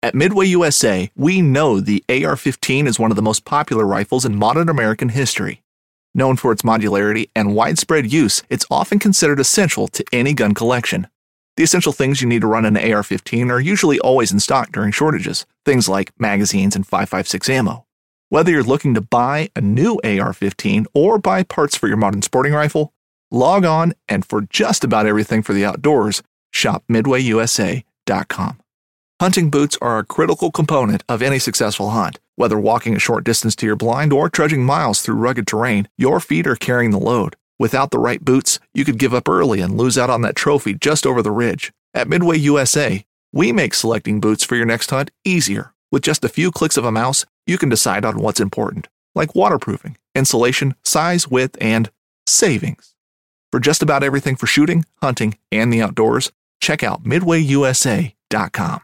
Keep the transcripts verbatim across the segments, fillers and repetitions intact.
At Midway U S A, we know the A R fifteen is one of the most popular rifles in modern American history. Known for its modularity and widespread use, it's often considered essential to any gun collection. The essential things you need to run an A R fifteen are usually always in stock during shortages, things like magazines and five five six ammo. Whether you're looking to buy a new A R fifteen or buy parts for your modern sporting rifle, log on and for just about everything for the outdoors, shop midway u s a dot com. Hunting boots are a critical component of any successful hunt. Whether walking a short distance to your blind or trudging miles through rugged terrain, your feet are carrying the load. Without the right boots, you could give up early and lose out on that trophy just over the ridge. At Midway U S A, we make selecting boots for your next hunt easier. With just a few clicks of a mouse, you can decide on what's important, like waterproofing, insulation, size, width, and savings. For just about everything for shooting, hunting, and the outdoors, check out midway u s a dot com.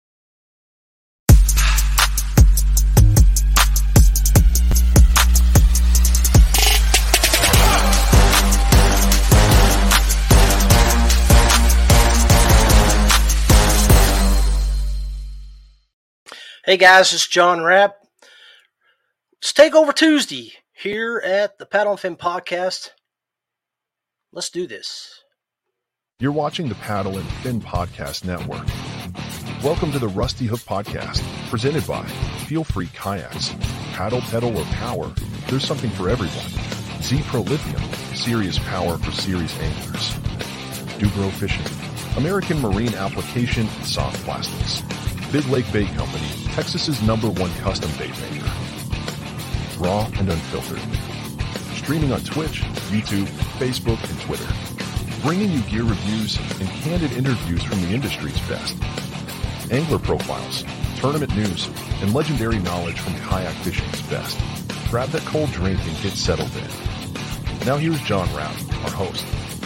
Hey guys, it's John Rapp. It's Takeover Tuesday here at the Paddle and Fin Podcast. Let's do this. You're watching the Paddle and Fin Podcast Network. Welcome to the Rusty Hook Podcast, presented by Feel Free Kayaks. Paddle, pedal, or power, there's something for everyone. Z-Pro Lithium, serious power for serious anglers. Dubro Fishing, American marine application and soft plastics. Big Lake Bait Company, Texas's number one custom bait maker. Raw and unfiltered. Streaming on Twitch, YouTube, Facebook, and Twitter. Bringing you gear reviews and candid interviews from the industry's best. Angler profiles, tournament news, and legendary knowledge from kayak fishing's best. Grab that cold drink and get settled in. Now here's John Rapp, our host.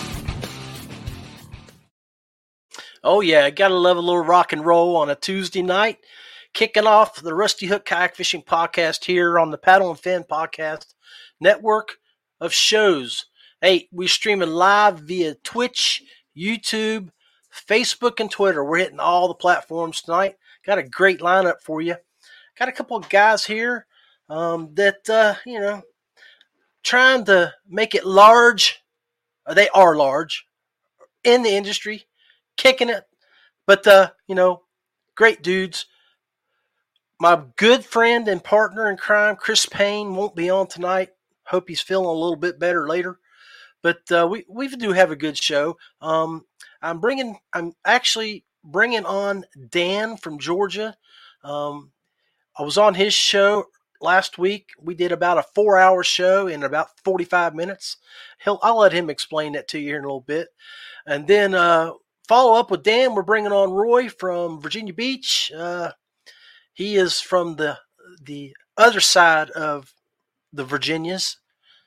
Oh yeah, gotta love a little rock and roll on a Tuesday night. Kicking off the Rusty Hook Kayak Fishing Podcast here on the Paddle and Fin Podcast network of shows. Hey, we're streaming live via Twitch, YouTube, Facebook, and Twitter. We're hitting all the platforms tonight. Got a great lineup for you. Got a couple of guys here um, that, uh, you know, trying to make it large. They are large in the industry. Kicking it, but uh, you know, great dudes. My good friend and partner in crime, Chris Payne, won't be on tonight. Hope he's feeling a little bit better later. But uh, we we do have a good show. Um, I'm bringing, I'm actually bringing on Dan from Georgia. Um, I was on his show last week. We did about a four-hour show in about forty-five minutes. He'll, I'll let him explain that to you here in a little bit, and then. Uh, Follow up with Dan, we're bringing on Roy from Virginia Beach. Uh, he is from the the other side of the Virginias.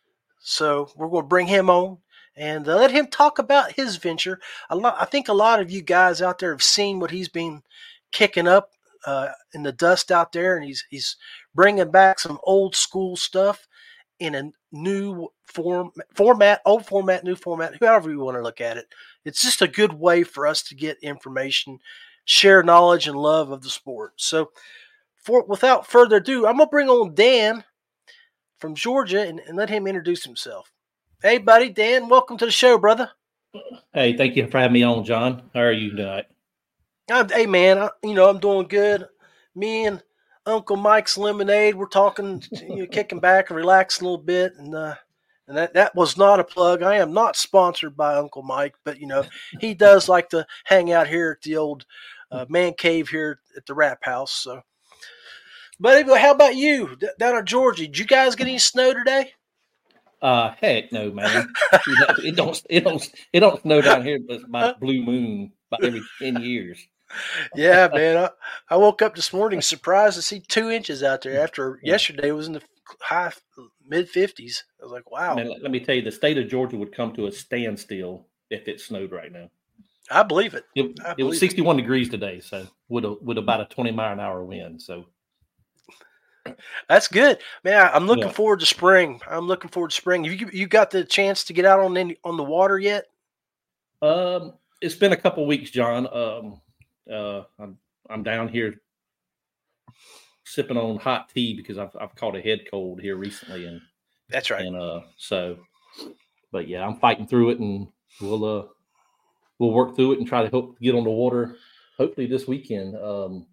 So we're going to bring him on and uh, let him talk about his venture. A lot, I think a lot of you guys out there have seen what he's been kicking up uh, in the dust out there, and he's he's bringing back some old school stuff in a new form, format, old format, new format, however you want to look at it. It's just a good way for us to get information, share knowledge and love of the sport. So for without further ado, I'm going to bring on Dan from Georgia and, and let him introduce himself. Hey, buddy, Dan, welcome to the show, brother. Hey, thank you for having me on, John. How are you tonight? Uh, hey, man, I, you know, I'm doing good. Me and Uncle Mike's Lemonade, we're talking, you know, kicking back and relaxing a little bit, and uh, and that, that was not a plug. I am not sponsored by Uncle Mike, but, you know, he does like to hang out here at the old uh, man cave here at the Rap House. So, but anyway, how about you D- down in Georgia? Did you guys get any snow today? Uh, heck no, man. You know, it don't, it don't, it don't snow down here, but it's by blue moon about every ten years. Yeah, man. I, I woke up this morning surprised to see two inches out there after yeah. yesterday was in the high mid fifties. I was like, wow. Man, let, let me tell you, the state of Georgia would come to a standstill if it snowed right now. I believe it. It, I it believe was sixty-one it. degrees today, so with a, with about a twenty mile an hour wind. So that's good, man. I'm looking yeah. forward to spring. I'm looking forward to spring. You you got the chance to get out on any, on the water yet? Um, it's been a couple weeks, John. Um, uh, I'm I'm down here sipping on hot tea because I've I've caught a head cold here recently, and that's right. And uh, so, but yeah, I'm fighting through it, and we'll uh, we'll work through it and try to hope get on the water. Hopefully this weekend. Um,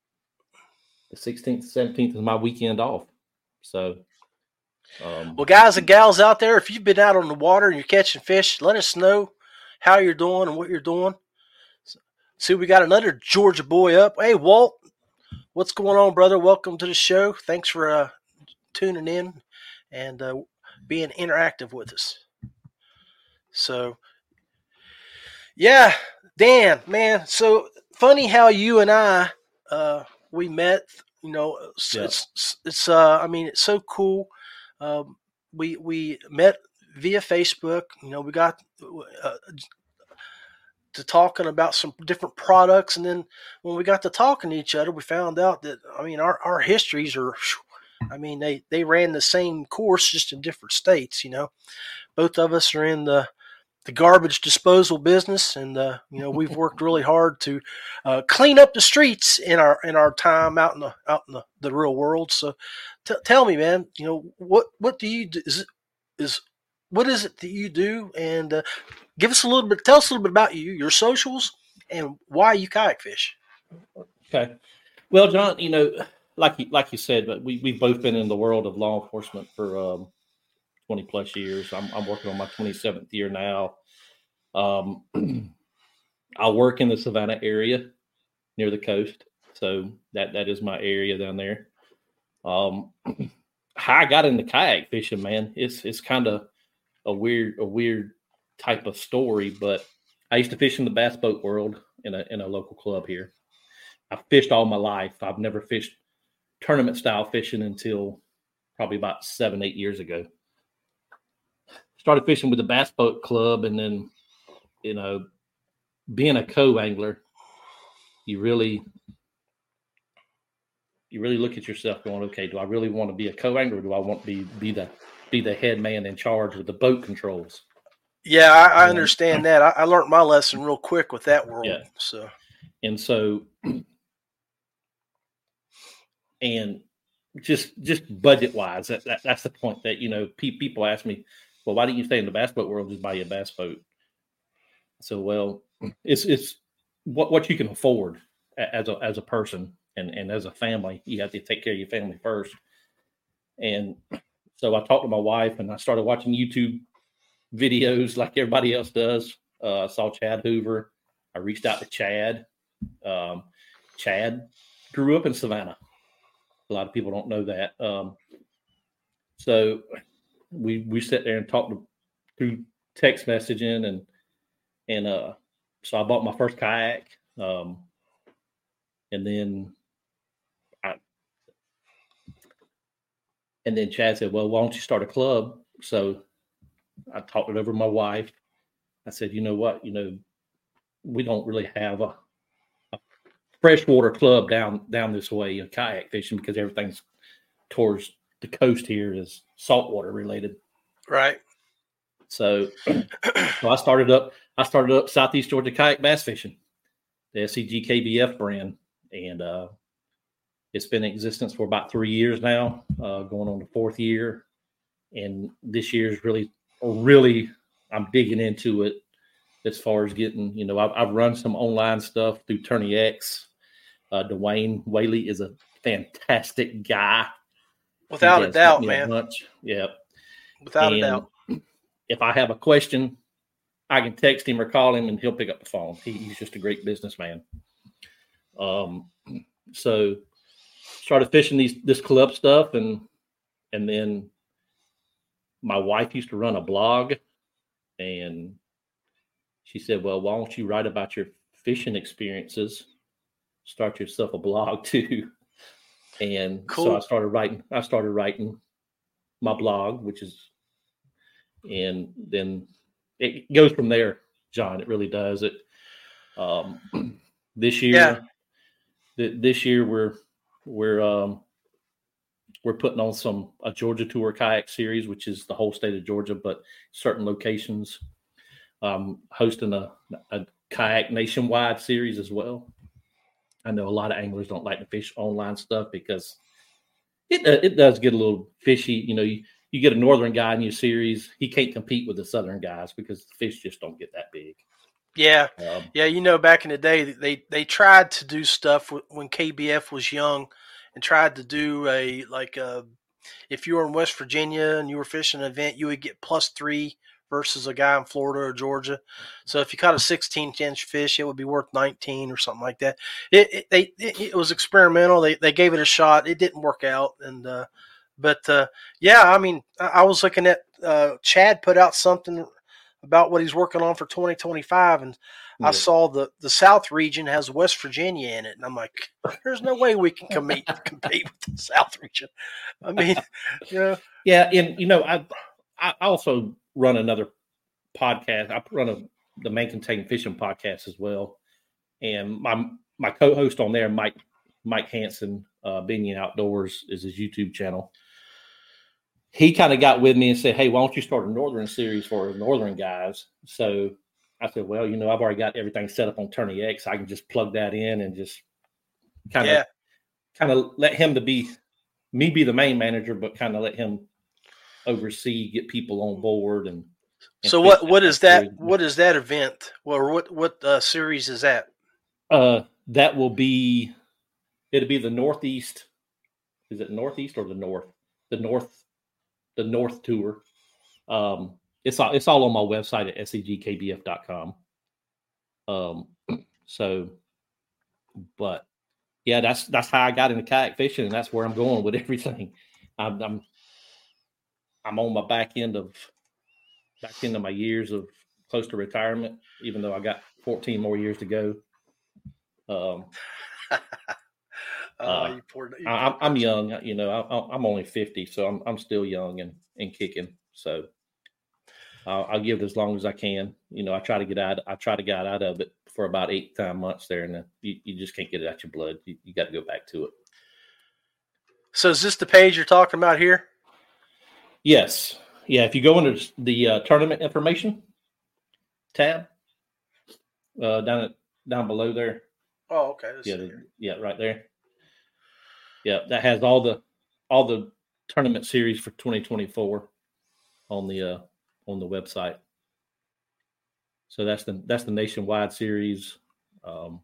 the sixteenth, seventeenth is my weekend off. So, um, well, guys and gals out there, if you've been out on the water and you're catching fish, let us know how you're doing and what you're doing. See, we got another Georgia boy up. Hey, Walt, what's going on, brother? Welcome to the show. Thanks for uh, tuning in and uh, being interactive with us. So, yeah, Dan, man. So funny how you and I uh, we met. You know, it's Yeah. it's, it's uh, I mean, it's so cool. Um, we we met via Facebook. You know, we got uh, to talking about some different products, and then when we got to talking to each other, we found out that I mean, our our histories are. I mean, they they ran the same course, just in different states. You know, both of us are in the the garbage disposal business, and uh, you know, we've worked really hard to uh, clean up the streets in our in our time out in the out in the, the real world. So, t- tell me, man, you know, what what do you do? Is it, is what is it that you do? And uh, give us a little bit. Tell us a little bit about you, your socials, and why you kayak fish. Okay. Well, John, you know, like you like you said, but we we've both been in the world of law enforcement for um, twenty plus years. I'm I'm working on my twenty-seventh year now. Um, I work in the Savannah area near the coast, so that that is my area down there. Um, how I got into kayak fishing, man, it's it's kind of a weird a weird type of story, but I used to fish in the bass boat world in a in a local club here. I've fished all my life. I've never fished tournament style fishing until probably about seven, eight years ago. Started fishing with the bass boat club, and then, you know, being a co-angler, you really, you really look at yourself going, okay, do I really want to be a co-angler, or do I want to be be the be the head man in charge with the boat controls? Yeah, I, I understand that. I, I learned my lesson real quick with that world. Yeah. So, and so, and just just budget wise, that, that that's the point that, you know, pe- people ask me, well, why didn't you stay in the bass boat world? Just buy you a bass boat. So, well, it's it's what what you can afford as a as a person and, and as a family. You have to take care of your family first. And so I talked to my wife, and I started watching YouTube videos like everybody else does. Uh, I saw Chad Hoover. I reached out to Chad. Um, Chad grew up in Savannah. A lot of people don't know that. Um, so we we sat there and talked through text messaging, and and uh, so I bought my first kayak, um, and then I and then Chad said, "Well, why don't you start a club?" So I talked it over with my wife. I said, "You know what? You know, we don't really have a, a freshwater club down down this way in kayak fishing because everything's towards the coast here is saltwater related." right. So, so I started up. I started up Southeast Georgia Kayak Bass Fishing, the S C G K B F brand, and uh, it's been in existence for about three years now, uh, going on the fourth year. And this year is really, really, I'm digging into it as far as getting. You know, I've, I've run some online stuff through Tourney X. Uh, Dwayne Whaley is a fantastic guy. Without a doubt, man. A bunch. Yeah. Without and a doubt. If I have a question, I can text him or call him, and he'll pick up the phone. He, he's just a great businessman. Um, so started fishing these this club stuff, and and then my wife used to run a blog, and she said, "Well, why don't you write about your fishing experiences? Start yourself a blog too." And Cool. so I started writing. I started writing my blog, which is, and then it goes from there, John. It really does. It um, this year, Yeah. th- this year we're we're um, we're putting on some a Georgia Tour kayak series, which is the whole state of Georgia, but certain locations. Um, hosting a, a kayak nationwide series as well. I know a lot of anglers don't like to fish online stuff because it uh, it does get a little fishy. You know, you, you get a northern guy in your series, he can't compete with the southern guys because the fish just don't get that big. Yeah, Um, yeah. You know, back in the day, they they tried to do stuff when K B F was young, and tried to do a like a, if you were in West Virginia and you were fishing an event, you would get plus three versus a guy in Florida or Georgia. So if you caught a sixteen inch fish, it would be worth nineteen or something like that. It it, they, it, it was experimental. They they gave it a shot. It didn't work out, and uh, but uh, yeah, I mean, I, I was looking at uh, Chad put out something about what he's working on for twenty twenty-five, and yeah. I saw the the South region has West Virginia in it, and I'm like, there's no way we can compete compete with the South region. I mean, you know, yeah, and you know, I I also run another podcast. I run a the Main Contain Fishing podcast as well, and my my co-host on there, Mike Mike Hansen, uh, Binion Outdoors, is his YouTube channel. He kind of got with me and said, "Hey, why don't you start a Northern series for Northern guys?" So I said, "Well, you know, I've already got everything set up on Tourney X. I can just plug that in and just kind of, yeah. kind of let him to be me be the main manager, but kind of let him oversee, get people on board." And, and so, what what is that? Series. What is that event? Well, what what uh, series is that? Uh, that will be. It'll be the Northeast. Is it Northeast or the North? The North. The North Tour. Um, it's all it's all on my website at S E G K B F dot com. Um, so, but yeah, that's that's how I got into kayak fishing, and that's where I'm going with everything. I'm I'm, I'm on my back end of back end of my years of close to retirement, even though I got fourteen more years to go. Um, Oh, uh, you poor, you I, I'm young, you know. I, I'm only fifty, so I'm I'm still young and, and kicking. So I'll, I'll give it as long as I can. You know, I try to get out. I try to get out of it for about eight to nine months there, and then you, you just can't get it out your blood. You, you got to go back to it. So is this the page you're talking about here? Yes. Yeah. If you go under the uh, tournament information tab, uh, down at, down below there. Oh, okay. Let's yeah. The, yeah. Right there. Yeah, that has all the all the tournament series for twenty twenty-four on the uh, on the website. So that's the that's the nationwide series. Um,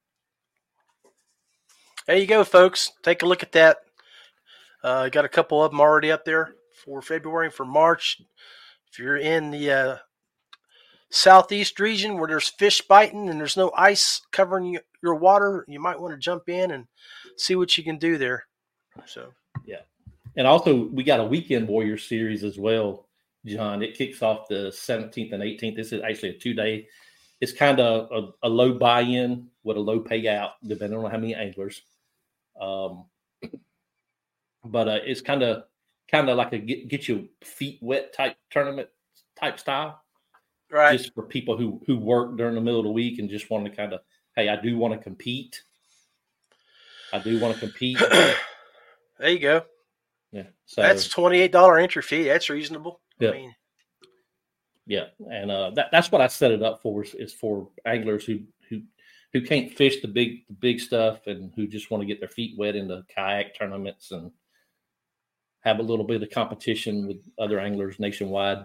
there you go, folks. Take a look at that. Uh, got a couple of them already up there for February and for March. If you're in the uh, southeast region where there's fish biting and there's no ice covering your water, you might want to jump in and see what you can do there. So yeah, and also we got a Weekend Warrior series as well, John. It kicks off the seventeenth and eighteenth. This is actually a two-day. It's kind of a, a low buy-in with a low payout, depending on how many anglers. Um, but uh, it's kind of kind of like a get, get your feet wet type tournament type style, right? Just for people who who work during the middle of the week and just want to kind of, hey, I do want to compete. I do want to compete. There you go. Yeah. So that's twenty-eight dollars entry fee. That's reasonable. Yeah. I mean, yeah. And uh, that, that's what I set it up for is, is for anglers who, who, who can't fish the big, the big stuff and who just want to get their feet wet in the kayak tournaments and have a little bit of competition with other anglers nationwide.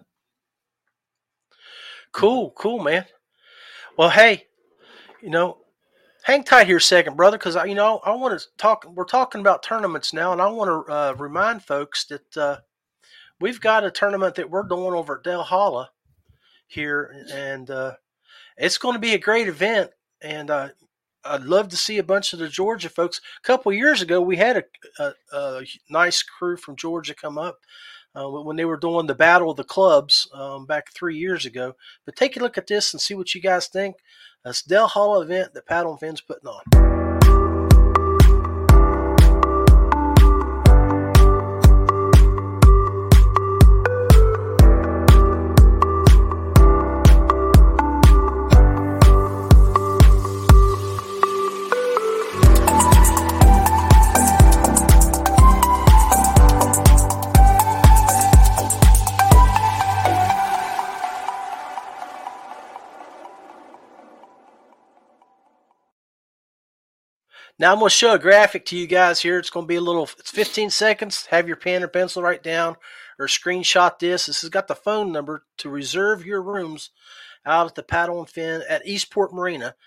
Cool. Cool, man. Well, hey, you know, hang tight here a second, brother, because you know I want to talk. We're talking about tournaments now, and I want to uh, remind folks that uh, we've got a tournament that we're doing over at Dale Holla here, and uh, it's going to be a great event. And uh, I'd love to see a bunch of the Georgia folks. A couple of years ago, we had a, a, a nice crew from Georgia come up uh, when they were doing the Battle of the Clubs um, back three years ago. But take a look at this and see what you guys think. That's Dale Holla event that Paddle and Fin's putting on. Now I'm going to show a graphic to you guys here. It's going to be a little, it's fifteen seconds. Have your pen or pencil write down or screenshot this. This has got the phone number to reserve your rooms out at the Paddle and Fin at Eastport Marina.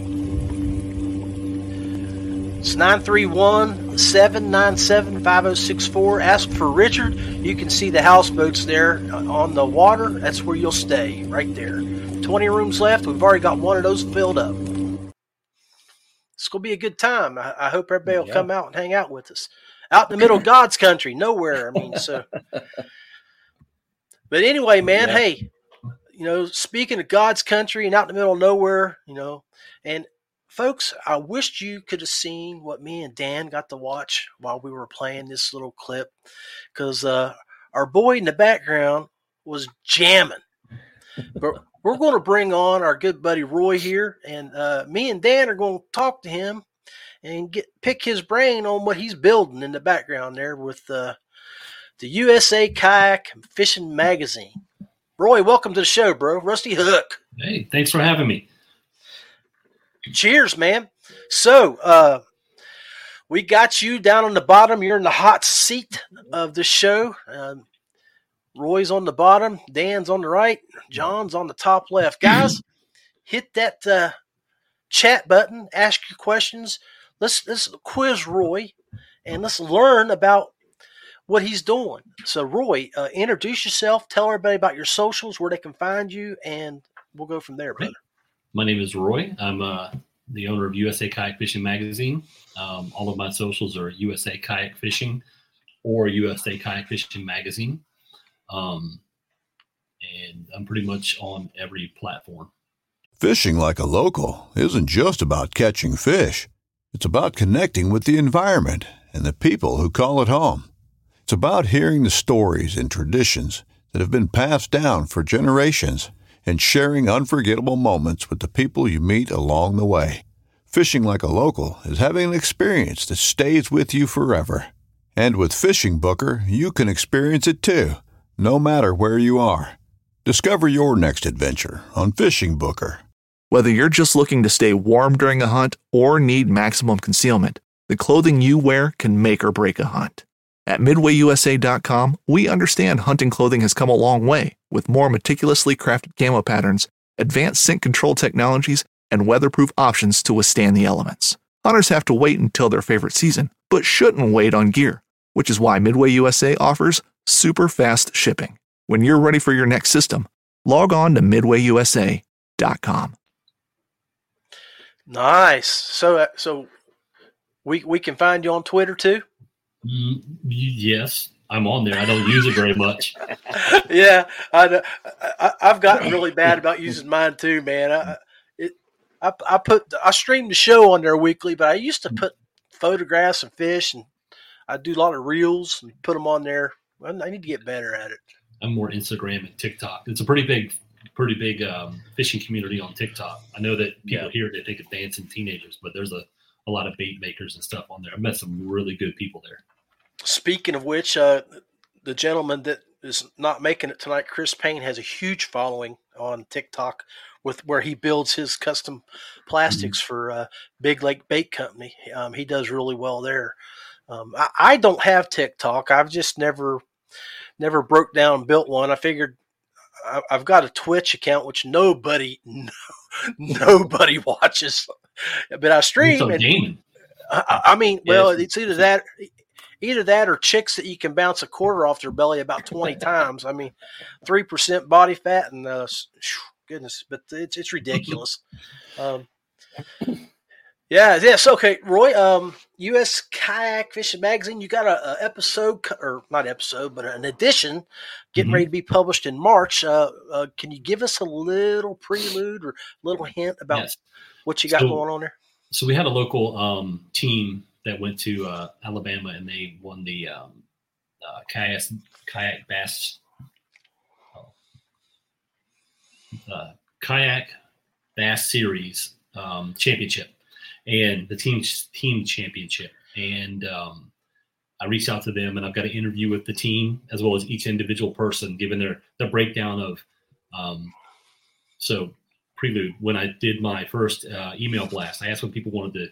It's nine three one, seven nine seven, five oh six four. Ask for Richard. You can see the houseboats there on the water. That's where you'll stay, right there. twenty rooms left. We've already got one of those filled up. It's going to be a good time. I, I hope everybody will yeah. come out and hang out with us. Out in the middle of God's country, nowhere. I mean, so. But anyway, man, yeah. hey, you know, speaking of God's country and out in the middle of nowhere, you know, and folks, I wished you could have seen what me and Dan got to watch while we were playing this little clip, because uh, our boy in the background was jamming. But we're going to bring on our good buddy Roy here, and uh, me and Dan are going to talk to him and get pick his brain on what he's building in the background there with uh, the U S A Kayak Fishing Magazine. Roy, welcome to the show, bro. Rusty Hook. Hey, thanks for having me. Cheers, man. So, uh, we got you down on the bottom. You're in the hot seat of the show. Um, Roy's on the bottom. Dan's on the right. John's on the top left. Guys, hit that uh, chat button. Ask your questions. Let's let's quiz Roy, and let's learn about what he's doing. So, Roy, uh, introduce yourself. Tell everybody about your socials, where they can find you, and we'll go from there, brother. My name is Roy. I'm uh, the owner of U S A Kayak Fishing Magazine. Um, all of my socials are U S A Kayak Fishing or U S A Kayak Fishing Magazine. Um, and I'm pretty much on every platform. Fishing like a local isn't just about catching fish. It's about connecting with the environment and the people who call it home. It's about hearing the stories and traditions that have been passed down for generations and sharing unforgettable moments with the people you meet along the way. Fishing like a local is having an experience that stays with you forever. And with Fishing Booker, you can experience it too, no matter where you are. Discover your next adventure on Fishing Booker. Whether you're just looking to stay warm during a hunt or need maximum concealment, the clothing you wear can make or break a hunt. At Midway U S A dot com, we understand hunting clothing has come a long way, with more meticulously crafted camo patterns, advanced scent control technologies, and weatherproof options to withstand the elements. Hunters have to wait until their favorite season, but shouldn't wait on gear, which is why Midway U S A offers super fast shipping. When you're ready for your next system, log on to Midway U S A dot com. Nice. So, uh, so we we can find you on Twitter too? Mm, yes, I'm on there. I don't use it very much. yeah, I, I I've gotten really bad about using mine too, man. I it I I put I stream the show on there weekly, but I used to put photographs of fish, and I do a lot of reels and put them on there. I need to get better at it. I'm more Instagram and TikTok. It's a pretty big, pretty big um, fishing community on TikTok. I know that people yeah. here, they think of dancing teenagers, but there's a, a lot of bait makers and stuff on there. I've met some really good people there. Speaking of which, uh, the gentleman that is not making it tonight, Chris Payne, has a huge following on TikTok with where he builds his custom plastics mm-hmm. for uh, Big Lake Bait Company. Um, he does really well there. Um, I, I don't have TikTok. I've just never – Never broke down and built one. I figured I, I've got a Twitch account, which nobody, no, nobody watches. But I stream. And, I, I mean, well, yeah, it's either that, either that or chicks that you can bounce a quarter off their belly about twenty times. I mean, three percent body fat and uh, goodness, but it's it's ridiculous. Um, Yeah, yes, okay, Roy. Um, U S Kayak Fishing Magazine. You got a, a episode, or not episode, but an edition getting mm-hmm. ready to be published in March. Uh, uh, can you give us a little prelude or a little hint about yes. what you got so, going on there? So we had a local um, team that went to uh, Alabama, and they won the um, uh, kayak kayak bass uh, kayak bass series um, championship. And the team team championship. And um, I reached out to them, and I've got an interview with the team as well as each individual person, giving their, their breakdown of. Um, so, prelude, when I did my first uh, email blast, I asked what people wanted to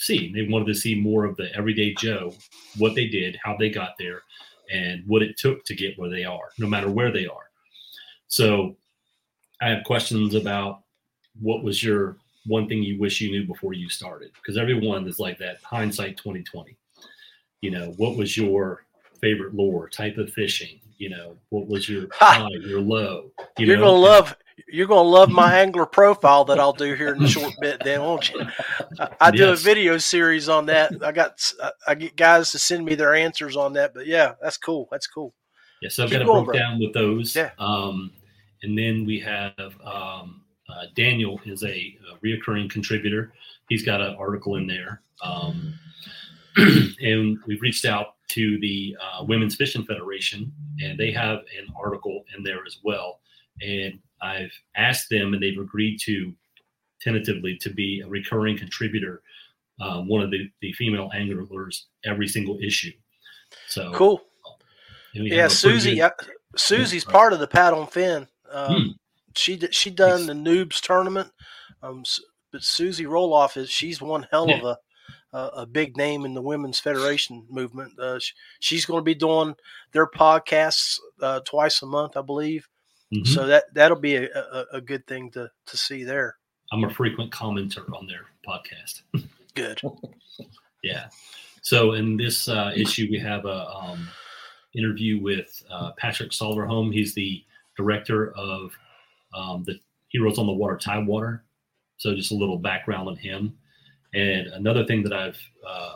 see. They wanted to see more of the everyday Joe, what they did, how they got there, and what it took to get where they are, no matter where they are. So I have questions about what was your one thing you wish you knew before you started? Because everyone is like that, hindsight twenty twenty. You know, what was your favorite lure, type of fishing? You know, what was your high, your low? You You're know? gonna love you're gonna love my angler profile that I'll do here in a short bit, then, won't you? I, I do Yes. a video series on that. I got I get guys to send me their answers on that, but yeah, that's cool. That's cool. Yeah, so I've Keep got it going, broke bro. down with those. Yeah. Um, and then we have um, uh, Daniel is a, a reoccurring contributor. He's got an article in there. Um, and we've reached out to the uh, Women's Fishing Federation, and they have an article in there as well. And I've asked them, and they've agreed to tentatively to be a recurring contributor, um, one of the, the female anglers every single issue. So Cool. and we Yeah, have a pretty Susie. good- I, Susie's part of the Paddle and Fin. Um, Hmm. She d- she done the Noobs tournament, um, s- but Susie Roloff is she's one hell of a a, a big name in the women's federation movement. Uh, she, she's going to be doing their podcasts uh, twice a month, I believe. Mhm. So that that'll be a, a, a good thing to to see there. I'm a frequent commenter on their podcast. Good. Yeah. So in this uh, issue, we have a um, interview with uh, Patrick Solverholm. He's the director of um, the Heroes on the Water Tidewater. So just a little background on him. And another thing that I've uh,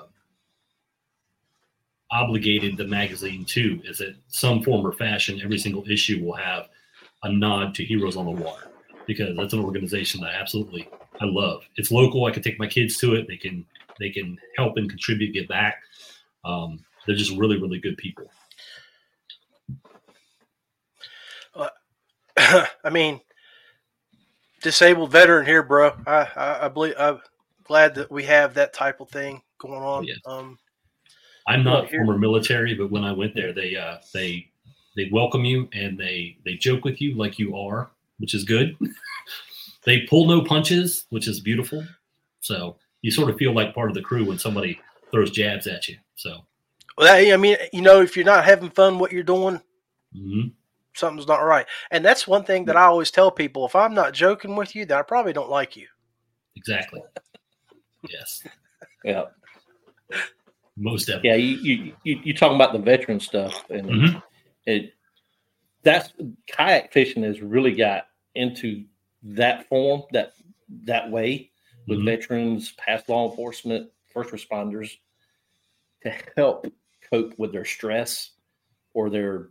obligated the magazine to is that some form or fashion, every single issue will have a nod to Heroes on the Water, because that's an organization that I absolutely I love. It's local. I can take my kids to it. They can they can help and contribute, give back. Um, they're just really, really good people. I mean, disabled veteran here, bro. I, I, I believe I'm glad that we have that type of thing going on. Yes. Um, I'm not Well, here- former military, but when I went there, they uh, they they welcome you and they they joke with you like you are, which is good. They pull no punches, which is beautiful. So you sort of feel like part of the crew when somebody throws jabs at you. So well, that, I mean, you know, if you're not having fun, what you're doing, mhm. something's not right. And that's one thing that I always tell people: if I'm not joking with you, then I probably don't like you. Exactly. Yes, Yeah, most definitely. yeah. You you you you talking about the veteran stuff, and Mhm. it that's kayak fishing has really got into that form that that way with Mhm. veterans, past law enforcement, first responders to help cope with their stress or their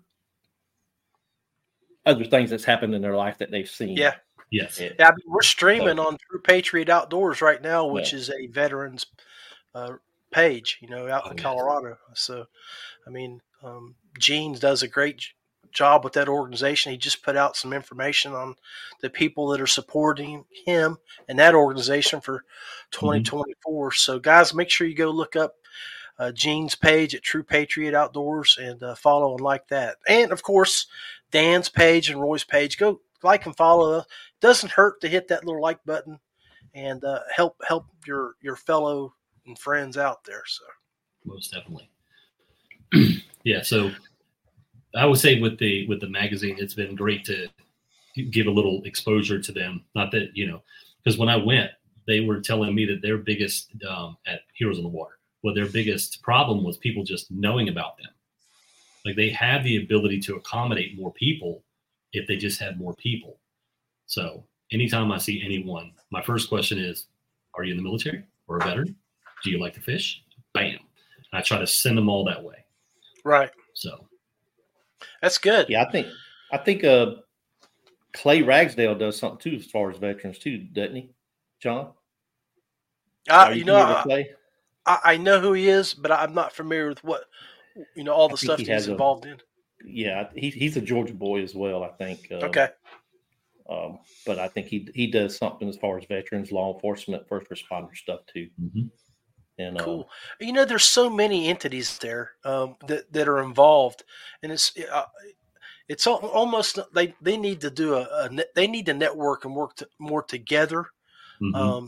other things that's happened in their life that they've seen. Yeah. Yes. Yeah. Yeah, I mean, we're streaming on True Patriot Outdoors right now, which Yeah. is a veterans uh, page, you know, out Oh, in yes. Colorado. So, I mean, um, Gene does a great j- job with that organization. He just put out some information on the people that are supporting him and that organization for twenty twenty-four. So, guys, make sure you go look up uh, Gene's page at True Patriot Outdoors and uh, follow and like that. And, of course, Dan's page and Roy's page. Go like and follow us. Doesn't hurt to hit that little like button and uh, help help your your fellow and friends out there. So Most definitely. Yeah. So I would say with the with the magazine, it's been great to give a little exposure to them. Not that, you know, because when I went, they were telling me that their biggest um, at Heroes on the Water, well, their biggest problem was people just knowing about them. Like they have the ability to accommodate more people if they just had more people. So anytime I see anyone, my first question is, are you in the military or a veteran? Do you like to fish? Bam. And I try to send them all that way. right, So that's good. Yeah, I think I think uh, Clay Ragsdale does something too as far as veterans too, doesn't he, John? I, Are you know, familiar with I, Clay? I, I know who he is, but I'm not familiar with what you know all the I think stuff he that he's has a- involved in. Yeah, he, he's a Georgia boy as well, I think. Uh, Okay, Um, but I think he he does something as far as veterans, law enforcement, first responder stuff too. mhm. And uh, cool. You know, there's so many entities there um, that that are involved, and it's uh, it's al- almost they they need to do a, a net, they need to network and work to, more together. Mhm. Um,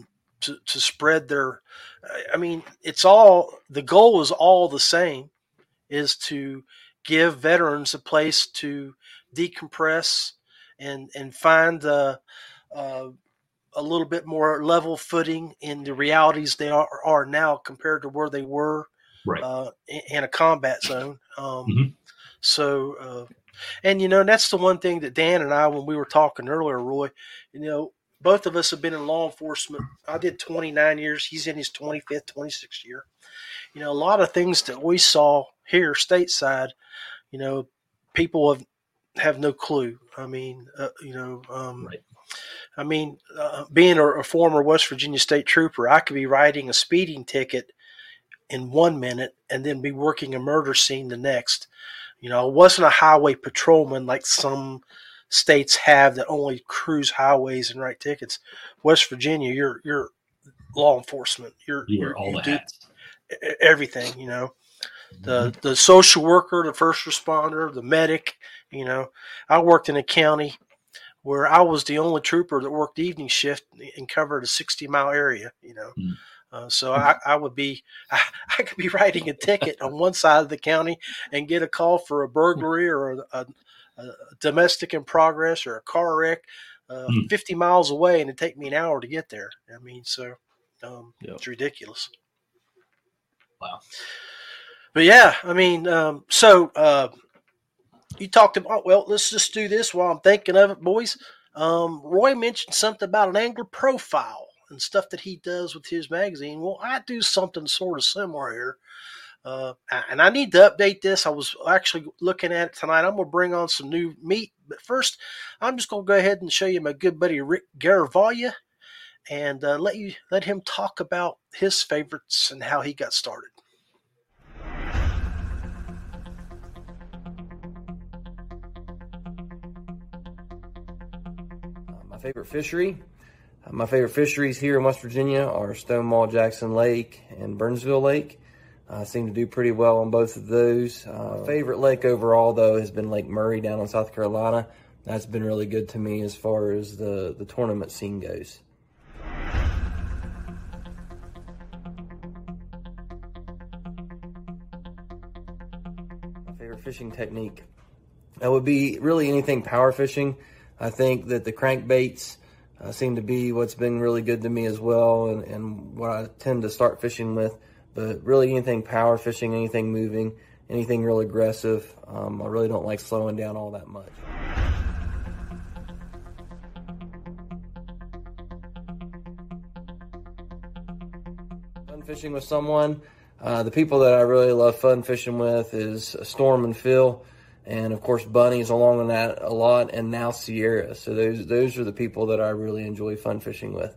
to, to spread their, I mean, it's all, the goal is all the same, is to give veterans a place to decompress and, and find uh, uh, a little bit more level footing in the realities they are, are now compared to where they were Right. uh, in, in a combat zone. Um, Mhm. So, uh, and, you know, that's the one thing that Dan and I, when we were talking earlier, Roy, you know, both of us have been in law enforcement. I did twenty-nine years. He's in his twenty-fifth, twenty-sixth year. You know, a lot of things that we saw here stateside, you know, people have, have no clue. I mean, uh, you know, um, Right. I mean, uh, being a, a former West Virginia state trooper, I could be writing a speeding ticket in one minute and then be working a murder scene the next. You know, I wasn't a highway patrolman like some states have that only cruise highways and write tickets. West Virginia, you're you're law enforcement. You're You you're, wear all you the do hats. everything. You know, the the social worker, the first responder, the medic. You know, I worked in a county where I was the only trooper that worked evening shift and covered a sixty mile area. You know. Mm. Uh, so I, I would be, I, I could be writing a ticket on one side of the county and get a call for a burglary or a, a, a domestic in progress or a car wreck uh, Mm. fifty miles away, and it'd take me an hour to get there. I mean, so um, Yep. it's ridiculous. Wow. But yeah, I mean, um, so uh, you talked about, well, let's just do this while I'm thinking of it, boys. Um, Roy mentioned something about an angler profile and stuff that he does with his magazine. Well, I do something sort of similar here. Uh, and I need to update this. I was actually looking at it tonight. I'm going to bring on some new meat. But first, I'm just going to go ahead and show you my good buddy Rick Garavaglia and uh, let you let him talk about his favorites and how he got started. My favorite fishery? My favorite fisheries here in West Virginia are Stonewall Jackson Lake and Burnsville Lake. I seem to do pretty well on both of those. Uh, favorite lake overall, though, has been Lake Murray down in South Carolina. That's been really good to me as far as the, the tournament scene goes. My favorite fishing technique? That would be really anything power fishing. I think that the crankbaits Uh, seem to be what's been really good to me as well, and, and what I tend to start fishing with. But really anything power fishing, anything moving, anything real aggressive. Um, I really don't like slowing down all that much. Fun fishing with someone. Uh, the people that I really love fun fishing with is Storm and Phil. And of course, Bunny's along on that a lot, and now Sierra. So those those are the people that I really enjoy fun fishing with.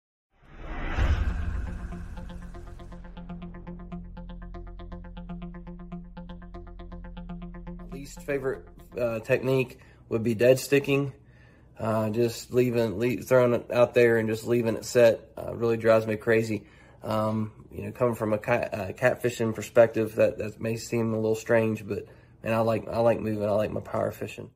Least favorite uh, technique would be dead sticking. Uh, just leaving, leave, throwing it out there and just leaving it set uh, really drives me crazy. Um, you know, coming from a cat, uh, catfishing perspective, that that may seem a little strange, but. And I like I like moving. I like my power fishing.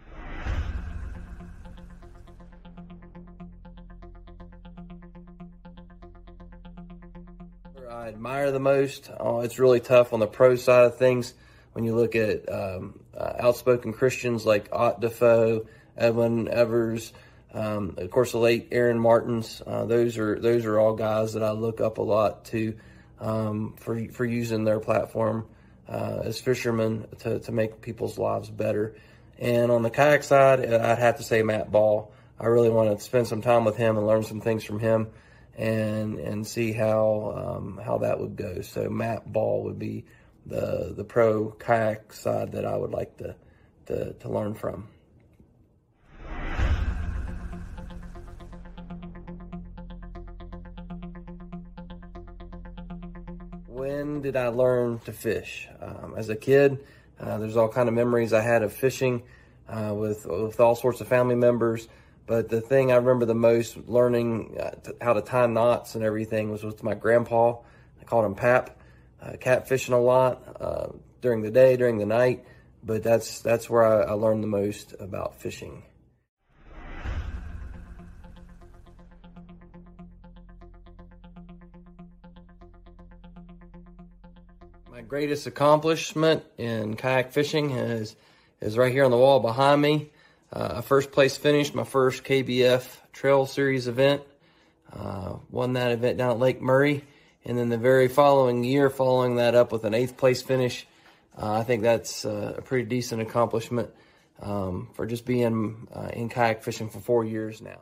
I admire the most. Oh, it's really tough on the pro side of things. When you look at um, uh, outspoken Christians like Ott Defoe, Edwin Evers, um, of course the late Aaron Martins. Uh, those are those are all guys that I look up a lot to um, for for using their platform. Uh, as fishermen to, to make people's lives better. And on the kayak side, I'd have to say Matt Ball. I really want to spend some time with him and learn some things from him and and see how um, how that would go. So Matt Ball would be the the pro kayak side that I would like to to, to learn from. When did I learn to fish? Um, as a kid, uh, there's all kind of memories I had of fishing uh, with with all sorts of family members. But the thing I remember the most, learning uh, to, how to tie knots and everything, was with my grandpa. I called him Pap. Uh, catfishing a lot uh, during the day, during the night. But that's that's where I, I learned the most about fishing. greatest accomplishment in kayak fishing is is right here on the wall behind me. Uh, I first place finished my first K B F Trail Series event. Uh, won that event down at Lake Murray. And then the very following year, following that up with an eighth place finish. Uh, I think that's uh, a pretty decent accomplishment um, for just being uh, in kayak fishing for four years now.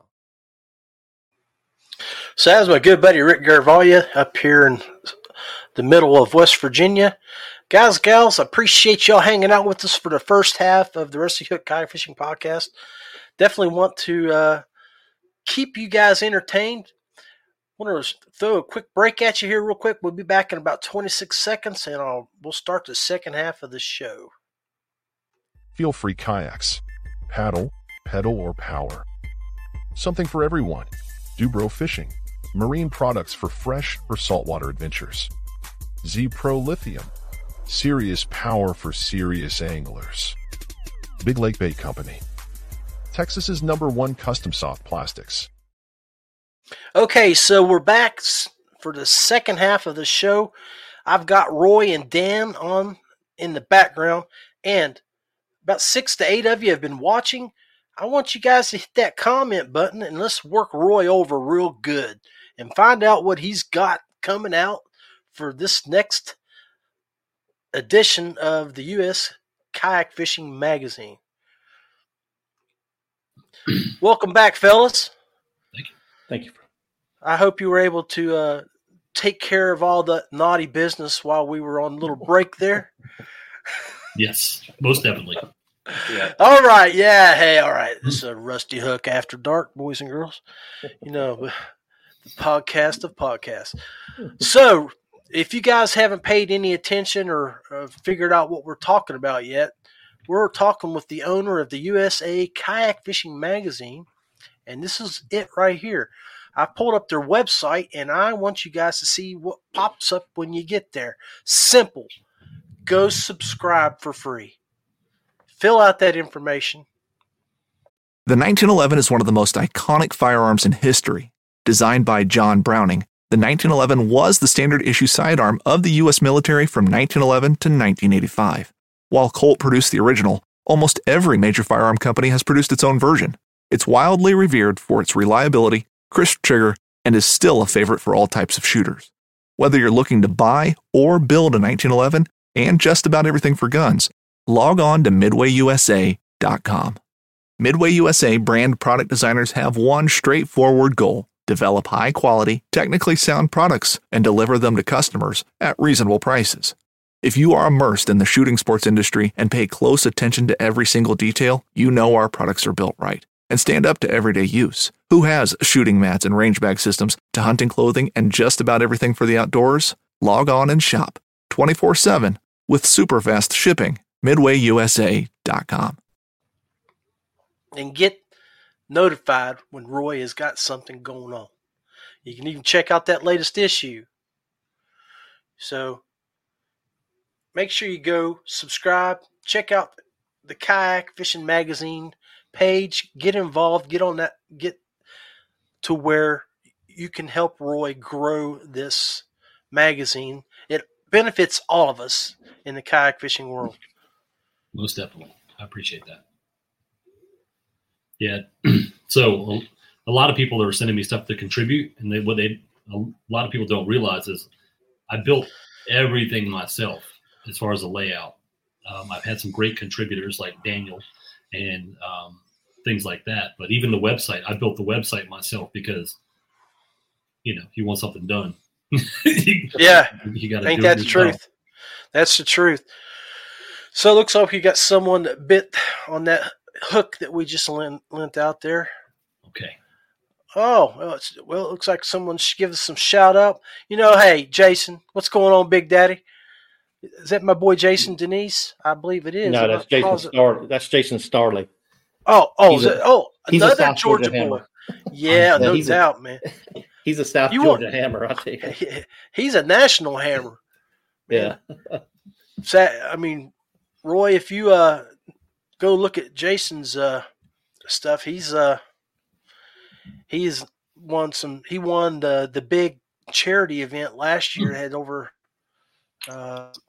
So that was my good buddy Rick Garvalia up here in the middle of West Virginia. Guys, gals, I appreciate y'all hanging out with us for the first half of the Rusty Hook Kayak Fishing Podcast. Definitely want to uh, keep you guys entertained. I want to throw a quick break at you here real quick. We'll be back in about twenty-six seconds, and I'll, we'll start the second half of the show. Feel Free Kayaks. Paddle, pedal, or power. Something for everyone. Dubro Fishing. Marine products for fresh or saltwater adventures. Z-Pro Lithium. Serious power for serious anglers. Big Lake Bait Company. Texas's number one custom soft plastics. Okay, so we're back for the second half of the show. I've got Roy and Dan on in the background, and about six to eight of you have been watching. I want you guys to hit that comment button, and let's work Roy over real good and find out what he's got coming out for this next edition of the U S Kayak Fishing Magazine. Welcome back, fellas. Thank you. Thank you. I hope you were able to uh, take care of all the naughty business while we were on a little break there. Yes, most definitely. Yeah. All right. Yeah. Hey, all right. This is a Rusty Hook After Dark, boys and girls. You know, the podcast of podcasts. So, if you guys haven't paid any attention or uh, figured out what we're talking about yet, we're talking with the owner of the U S A Kayak Fishing Magazine, and this is it right here. I pulled up their website, and I want you guys to see what pops up when you get there. Simple. Go subscribe for free. Fill out that information. The nineteen eleven is one of the most iconic firearms in history. Designed by John Browning, the nineteen eleven was the standard issue sidearm of the U S military from nineteen eleven to nineteen eighty-five. While Colt produced the original, almost every major firearm company has produced its own version. It's wildly revered for its reliability, crisp trigger, and is still a favorite for all types of shooters. Whether you're looking to buy or build a nineteen eleven and just about everything for guns, log on to midway U S A dot com. Midway U S A brand product designers have one straightforward goal: develop high-quality, technically sound products and deliver them to customers at reasonable prices. If you are immersed in the shooting sports industry and pay close attention to every single detail, you know our products are built right and stand up to everyday use. Who has shooting mats and range bag systems to hunting clothing and just about everything for the outdoors? Log on and shop twenty-four seven with super fast shipping. midway U S A dot com. And get notified when Roy has got something going on. You can even check out that latest issue. So make sure you go subscribe, check out the Kayak Fishing Magazine page, get involved, get on that, get to where you can help Roy grow this magazine. It benefits all of us in the kayak fishing world. Most definitely. I appreciate that. Yeah. So a lot of people are sending me stuff to contribute, and they, what they, a lot of people don't realize is I built everything myself as far as the layout. Um, I've had some great contributors like Daniel and um, things like that. But even the website, I built the website myself because, you know, you want something done. you, yeah. You got to I think do that's it the truth. That's the truth. So it looks like you got someone that bit on that hook that we just lent, lent out there. Okay. Oh, well, it's, well, it looks like someone should give us some shout out. You know, hey, Jason, what's going on, Big Daddy? Is that my boy Jason Denise? I believe it is. No, that's Jason Star. That's Jason Starley. Oh, oh, He's a, oh, another Georgia, Georgia boy. Hammer. Yeah, yeah, no he's doubt, a, man. He's a South you Georgia want, hammer, I tell you. He's a national hammer. Yeah. So, I mean, Roy, if you uh, go look at Jason's uh, stuff, he's uh, he's won some. He won the the big charity event last year. Had over uh,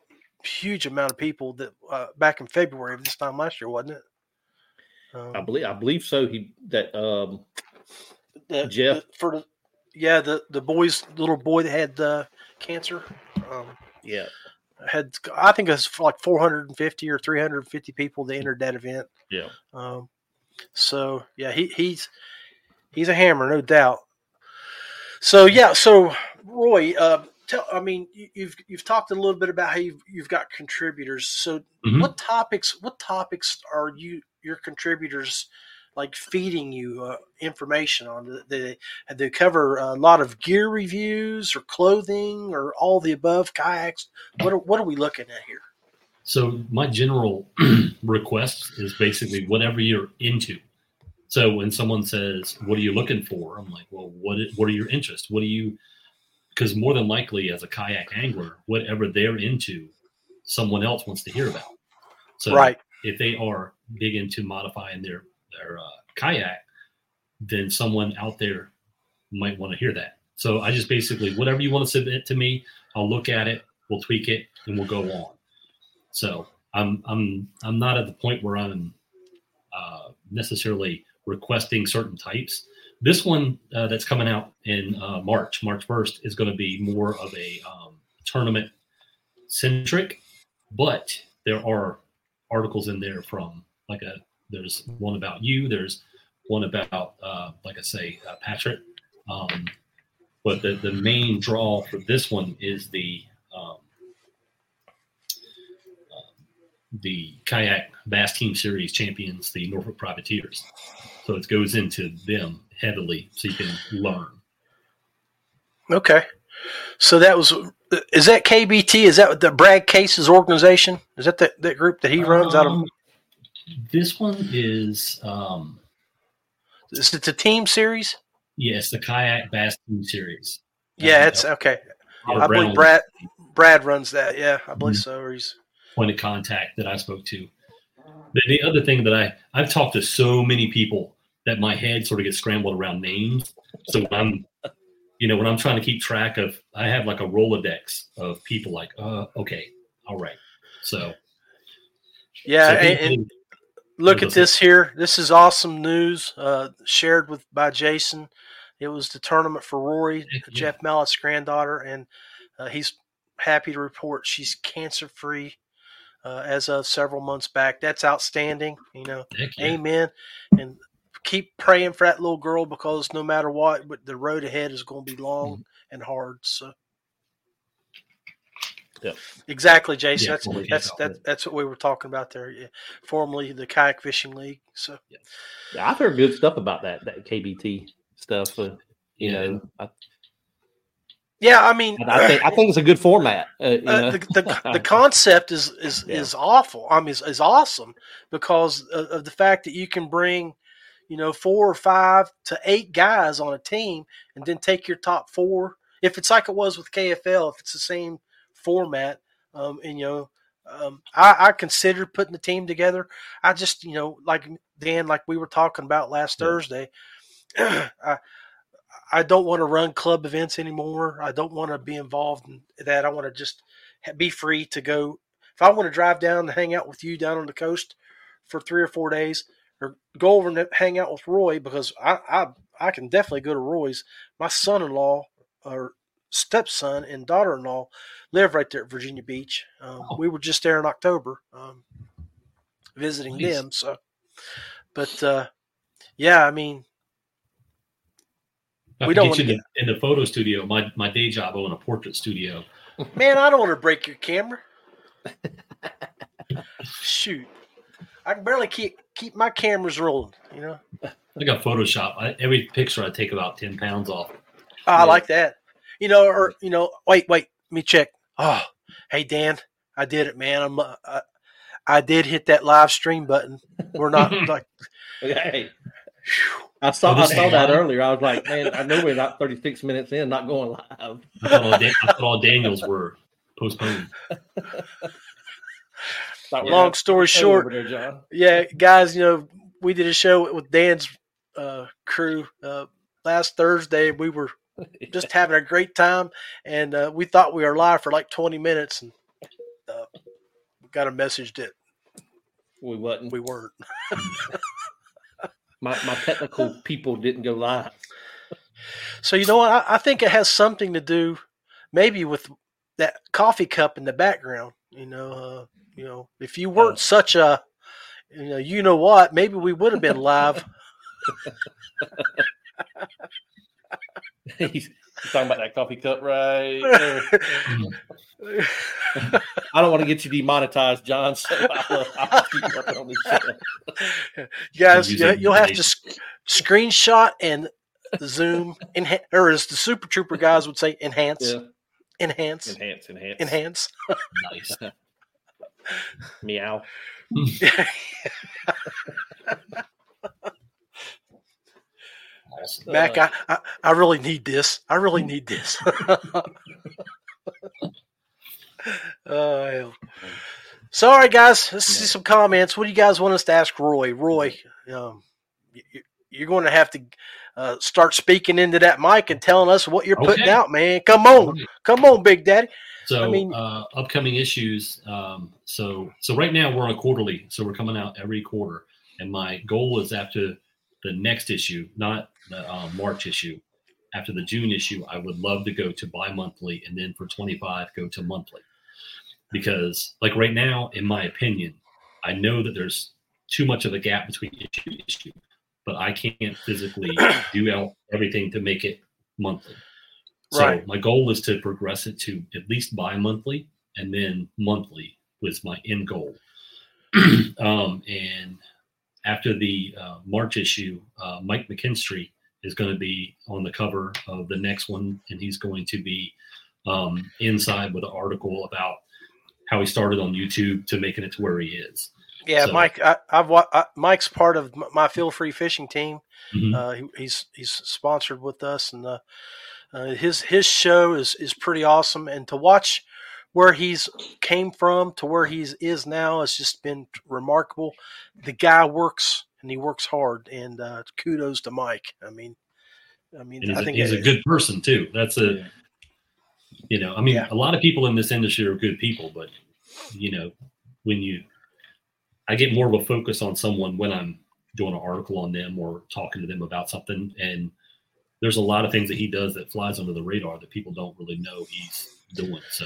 huge amount of people that uh, back in February of this time last year, wasn't it? Um, I believe I believe so. He that um the, Jeff the, for the yeah the the boys little boy that had uh, cancer. Um, yeah had I think it was like four hundred fifty or three hundred fifty people that entered that event. yeah. Um, so yeah, he he's he's a hammer, no doubt. So yeah, so Roy, uh, tell I mean you, you've you've talked a little bit about how you've you've got contributors. So Mhm. what topics what topics are you your contributors like feeding you uh, information on? Do they, do they cover a lot of gear reviews or clothing or all the above, kayaks? What are, what are we looking at here? So my general request is basically whatever you're into. So when someone says, "What are you looking for?" I'm like, "Well, what what are your interests? What do you?" Because more than likely, as a kayak angler, whatever they're into, someone else wants to hear about. So Right. if they are big into modifying their their uh, kayak, then someone out there might want to hear that. So I just basically whatever you want to submit to me, I'll look at it, we'll tweak it, and we'll go on. So I'm I'm I'm not at the point where I'm uh, necessarily requesting certain types. This one uh, that's coming out in uh, March, March first, is going to be more of a um, tournament centric, but there are articles in there from like a, there's one about you, there's one about, uh, like I say, uh, Patrick. Um, but the, the main draw for this one is the, um, the Kayak Bass Team Series champions, the Norfolk Privateers. So it goes into them heavily so you can learn. Okay. So that was, is that K B T? Is that the Brad Case's organization? Is that the, that group that he runs out of? Um, This one is, um, Is it the team series? yes, the Kayak Bass Team Series. Yeah, Uh, it's okay. yeah, I believe Brad Brad runs that. Yeah, I believe Mhm. so. Or he's, point of contact that I spoke to. The, the other thing that I, I've talked to so many people that my head sort of gets scrambled around names. So when I'm, you know, when I'm trying to keep track of, I have like a Rolodex of people like, uh, okay, all right. So, yeah, so and, and look at this here. This is awesome news uh, shared with by Jason. It was the tournament for Rory, Yeah. Jeff Mallett's granddaughter, and uh, he's happy to report she's cancer free uh, as of several months back. That's outstanding. You know, heck yeah. amen. And keep praying for that little girl because no matter what, but the road ahead is going to be long Mhm. and hard. So. Yep. Exactly, Jason. Yeah, that's totally. that's that's that's what we were talking about there. Yeah. Formerly the Kayak Fishing League. So Yeah, I've heard good stuff about that that K B T stuff. Uh, you Yeah. know, I, yeah, I mean, I think I think it's a good format. Uh, you uh, know? the, the the concept is is Yeah. is awful. I mean, is, is awesome because of, of the fact that you can bring, you know, four or five to eight guys on a team, and then take your top four. If it's like it was with K F L, if it's the same format, um, and you know, um, I, I considered putting the team together. I just, you know, like Dan, like we were talking about last Yeah. Thursday, I I don't want to run club events anymore. I don't want to be involved in that. I want to just ha- be free to go. If I want to drive down and hang out with you down on the coast for three or four days, or go over and hang out with Roy, because I I, I can definitely go to Roy's. My son-in-law or stepson and daughter-in-law live right there at Virginia Beach. Um, Oh. We were just there in October um, visiting Nice. them. So, but uh, yeah, I mean, I we can don't get you wanna in the, in the photo studio. My my day job, I own a portrait studio. man, I don't want to break your camera. Shoot, I can barely keep keep my cameras rolling. You know, I got Photoshop. I, every picture I take about ten pounds off. oh, I Yeah. like that. You know, or you know, wait, wait, let me check. Oh, hey Dan, I did it, man. I'm uh, I, I did hit that live stream button. We're not like. Hey, Whew. I saw Oh, I this saw is that live? earlier. I was like, man, I know we're not thirty-six minutes in, not going live. I thought all, Dan- I thought all Daniels were postponed. Thought we Long had story a show short, over there, John. yeah, guys, you know, we did a show with Dan's uh, crew uh, last Thursday. We were just having a great time, and uh, we thought we were live for like twenty minutes, and uh, got a message that We wasn't. we weren't. My my technical people didn't go live. So you know what? I, I think it has something to do, maybe with that coffee cup in the background. You know, uh, you know, if you weren't Oh. such a, you know, you know what? Maybe we would have been live. He's, he's talking about that coffee cup right there. I don't want to get you demonetized, John. So I'll, I'll keep working on this show. You guys, Use you, it you'll have to information. sc- screenshot and zoom, enha- or as the Super Trooper guys would say, enhance, Yeah. enhance, Enhance, enhance, enhance. Nice. Meow. Awesome. Mac, I, I, I really need this. I really need this. Oh, hell. So, all right, guys, let's see some comments. What do you guys want us to ask Roy? Roy, um, you, you're going to have to uh, start speaking into that mic and telling us what you're putting Okay. out, man. Come on. Right. Come on, Big Daddy. So, I mean- uh, upcoming issues. Um, so, so right now we're on a quarterly, so we're coming out every quarter. And my goal is after the next issue, not the uh, March issue, after the June issue, I would love to go to bi-monthly, and then for twenty-five, go to monthly. Because, like right now, in my opinion, I know that there's too much of a gap between issue and issue, but I can't physically do out everything to make it monthly. So Right. my goal is to progress it to at least bi-monthly, and then monthly was my end goal. um, and after the uh, March issue, uh, Mike McKinstry is going to be on the cover of the next one, and he's going to be um, inside with an article about how he started on YouTube to making it to where he is. Yeah, So- Mike. I, I've wa- I, Mike's part of m- my Feel Free Fishing team. Mhm. Uh, he, he's he's sponsored with us, and uh, uh, his his show is is pretty awesome. And to watch where he's came from to where he's is now has just been remarkable. The guy works and he works hard, and uh, kudos to Mike. I mean, I mean, And he's, I a, think he's it- a good person too. That's a, you know, I mean, Yeah. a lot of people in this industry are good people, but you know, when you, I get more of a focus on someone when I'm doing an article on them or talking to them about something. And there's a lot of things that he does that flies under the radar that people don't really know he's doing. So,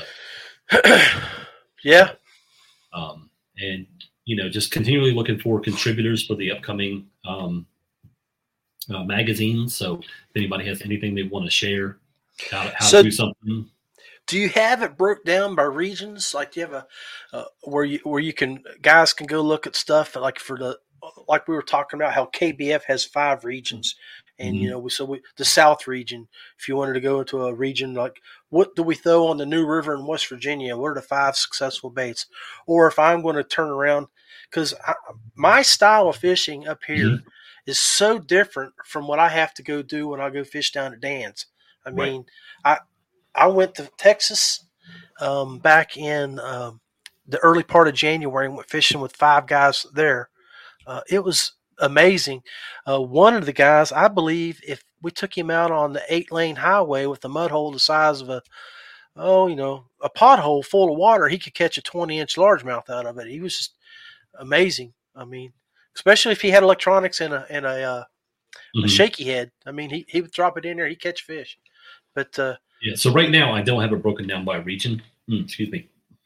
yeah, um, and you know, just continually looking for contributors for the upcoming um, uh, magazines. So if anybody has anything they want to share, how, how So- to do something. Do you have it broke down by regions? Like, do you have a uh, where you where you can guys can go look at stuff like for the like we were talking about how K B F has five regions, and you know we so we the South region. If you wanted to go into a region like what do we throw on the New River in West Virginia? What are the five successful baits? Or if I'm going to turn around because my style of fishing up here Mhm. is so different from what I have to go do when I go fish down at Dan's. I Right. mean, I. I went to Texas um, back in um, the early part of January and went fishing with five guys there. Uh, it was amazing. Uh, one of the guys, I believe, if we took him out on the eight lane highway with a mud hole the size of a, oh, you know, a pothole full of water, he could catch a twenty inch largemouth out of it. He was just amazing. I mean, especially if he had electronics and a, and a, uh, Mhm. a shaky head. I mean, he, he would drop it in there, he'd catch fish. But, uh, Yeah. So right now I don't have it broken down by region. Mm, excuse me.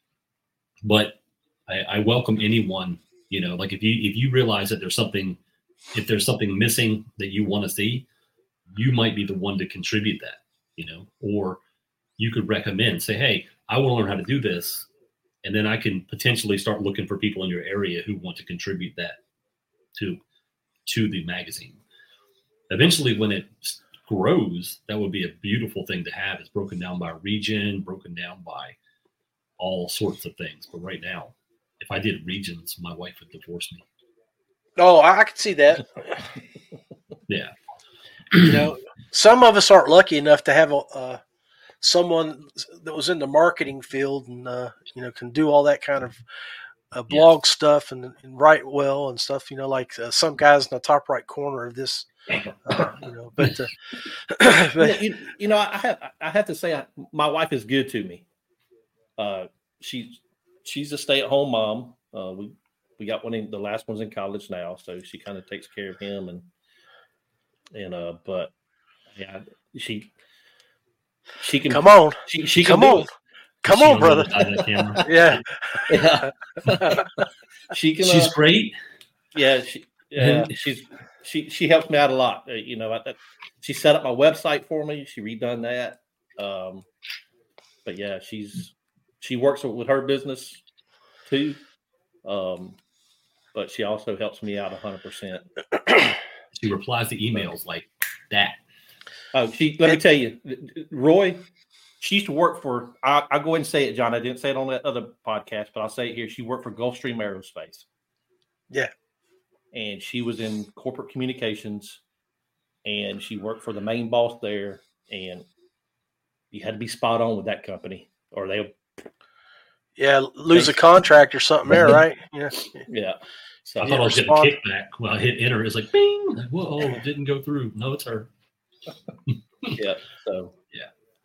But I, I welcome anyone, you know, like if you if you realize that there's something, if there's something missing that you want to see, you might be the one to contribute that, you know, or you could recommend, say, hey, I want to learn how to do this. And then I can potentially start looking for people in your area who want to contribute that to to the magazine. Eventually, when it grows, that would be a beautiful thing to have. It's broken down by region, broken down by all sorts of things. But right now, if I did regions, my wife would divorce me. oh, I, I could see that. Yeah. You know, some of us aren't lucky enough to have a, uh, someone that was in the marketing field and uh, you know can do all that kind of uh, blog stuff and, and write well and stuff. You know, like uh, some guys in the top right corner of this. Uh, you know, but, uh, but you, you know, I have I have to say, I, my wife is good to me. Uh, she she's a stay-at-home mom. Uh, we we got one in the last one's in college now, so she kind of takes care of him and and uh. But yeah, she she can come on. She she come can on. Come on, brother. yeah. yeah. she can. She's uh, great. Yeah, she yeah she's she she helps me out a lot. Uh, you know, I, I, she set up my website for me. She redone that. Um, but yeah, she's she works with her business too. Um, but she also helps me out a hundred percent. She replies to emails like that. Oh, she. Let me tell you, Roy. She used to work for. I, I'll go ahead and say it, John. I didn't say it on that other podcast, but I'll say it here. She worked for Gulfstream Aerospace. Yeah. And she was in corporate communications, and she worked for the main boss there. And you had to be spot on with that company, or they'll yeah lose a contract or something there, right? Yeah, yeah. So I thought I was getting a kickback when I hit enter. It's like bing, like, whoa, it didn't go through. No, it's her. yeah. So yeah.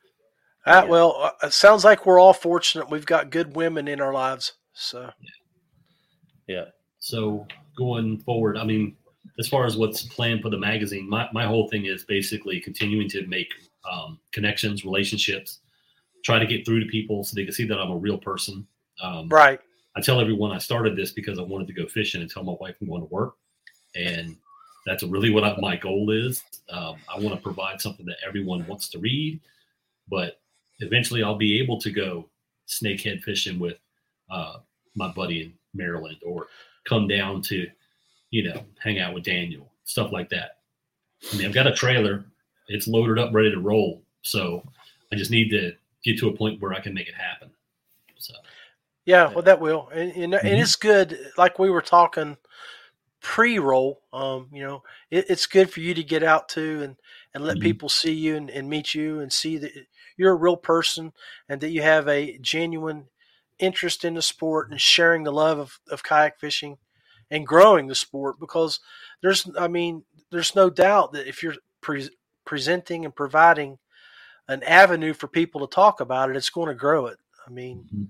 Uh, well, it sounds like we're all fortunate. We've got good women in our lives. So yeah. yeah. So going forward, I mean, as far as what's planned for the magazine, my, my whole thing is basically continuing to make um, connections, relationships, try to get through to people so they can see that I'm a real person. Um, right. I tell everyone I started this because I wanted to go fishing and tell my wife I'm going to work. And that's really what I, my goal is. Um, I want to provide something that everyone wants to read, but eventually I'll be able to go snakehead fishing with uh, my buddy in Maryland, or come down to, you know, hang out with Daniel, stuff like that. I mean, I've got a trailer. It's loaded up, ready to roll. So I just need to get to a point where I can make it happen. So, yeah, well, that will. And, and, mm-hmm. and it's good. Like we were talking pre-roll, um, you know, it, it's good for you to get out to and, and let mm-hmm. people see you and, and meet you and see that you're a real person and that you have a genuine interest in the sport and sharing the love of, of kayak fishing and growing the sport, because there's, I mean, there's no doubt that if you're pre- presenting and providing an avenue for people to talk about it, it's going to grow it. I mean, mm-hmm.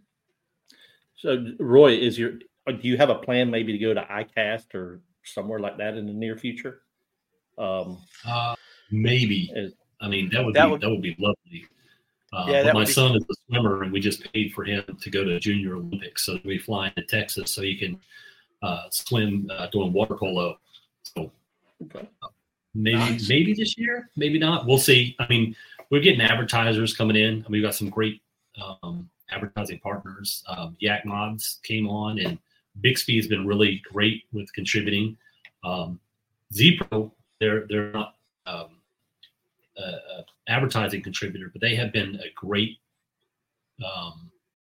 So Roy, is your, do you have a plan maybe to go to I CAST or somewhere like that in the near future? Um, uh, maybe. As, I mean, that would that be, would, that would be lovely. Uh, yeah, but my be... son is a swimmer, and we just paid for him to go to Junior Olympics. So we fly into Texas so he can uh, swim uh, doing water polo. So okay. uh, maybe nice. maybe this year, maybe not. We'll see. I mean, we're getting advertisers coming in. I mean, we've got some great um, advertising partners. Um, Yak Mods came on, and Bixby has been really great with contributing. Um, Z-Pro, they're they're not um, a, a advertising contributor, but they have been a great. Um,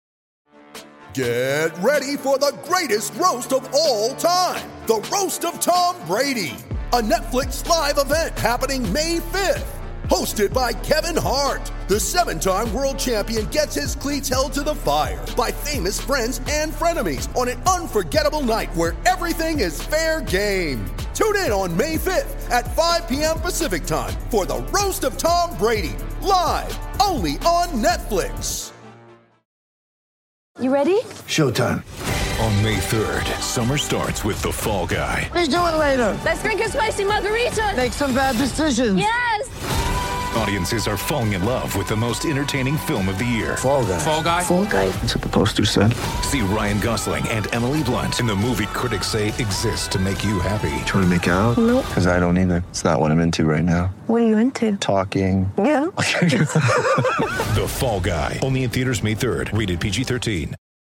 Get ready for the greatest roast of all time, the Roast of Tom Brady, a Netflix live event happening May fifth. Hosted by Kevin Hart, the seven-time world champion gets his cleats held to the fire by famous friends and frenemies on an unforgettable night where everything is fair game. Tune in on May fifth at five p.m. Pacific time for the Roast of Tom Brady, live only on Netflix. You ready? Showtime. On May third, summer starts with The Fall Guy. Let's do it later. Let's drink a spicy margarita. Make some bad decisions. Yes. Audiences are falling in love with the most entertaining film of the year. Fall Guy. Fall Guy? Fall Guy. That's what the poster said. See Ryan Gosling and Emily Blunt in the movie critics say exists to make you happy. Trying to make it out? Nope. Because I don't either. It's not what I'm into right now. What are you into? Talking. Yeah. The Fall Guy. Only in theaters May third. Rated P G thirteen.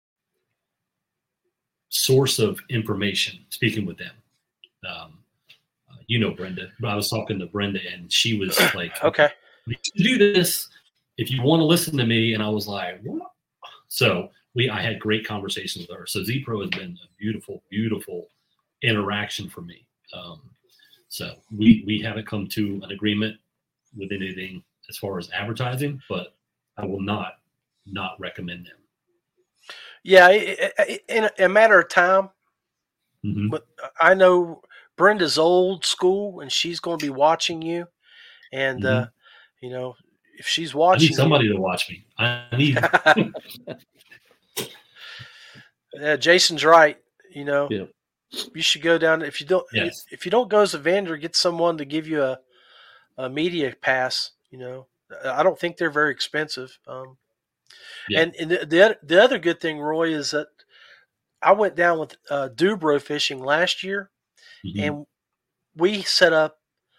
Source of information, speaking with them. Um, uh, you know Brenda. I was talking to Brenda, and she was like, okay, you should do this if you want to listen to me. And I was like, what? So we, I had great conversations with her. So Z-Pro has been a beautiful, beautiful interaction for me. Um, so we, we haven't come to an agreement with anything as far as advertising, but I will not, not recommend them. Yeah, in a matter of time. Mm-hmm. But I know Brenda's old school, and she's going to be watching you. And mm-hmm. uh, you know, if she's watching, I need somebody you, to watch me. I need. Yeah, Jason's right. You know, Yeah. you should go down. If you don't, Yes. if you don't go as a vendor, get someone to give you a, a media pass. You know, I don't think they're very expensive. Um, Yeah. And, and the, the the other good thing, Roy, is that I went down with uh, Dubro fishing last year, Mhm. and we set up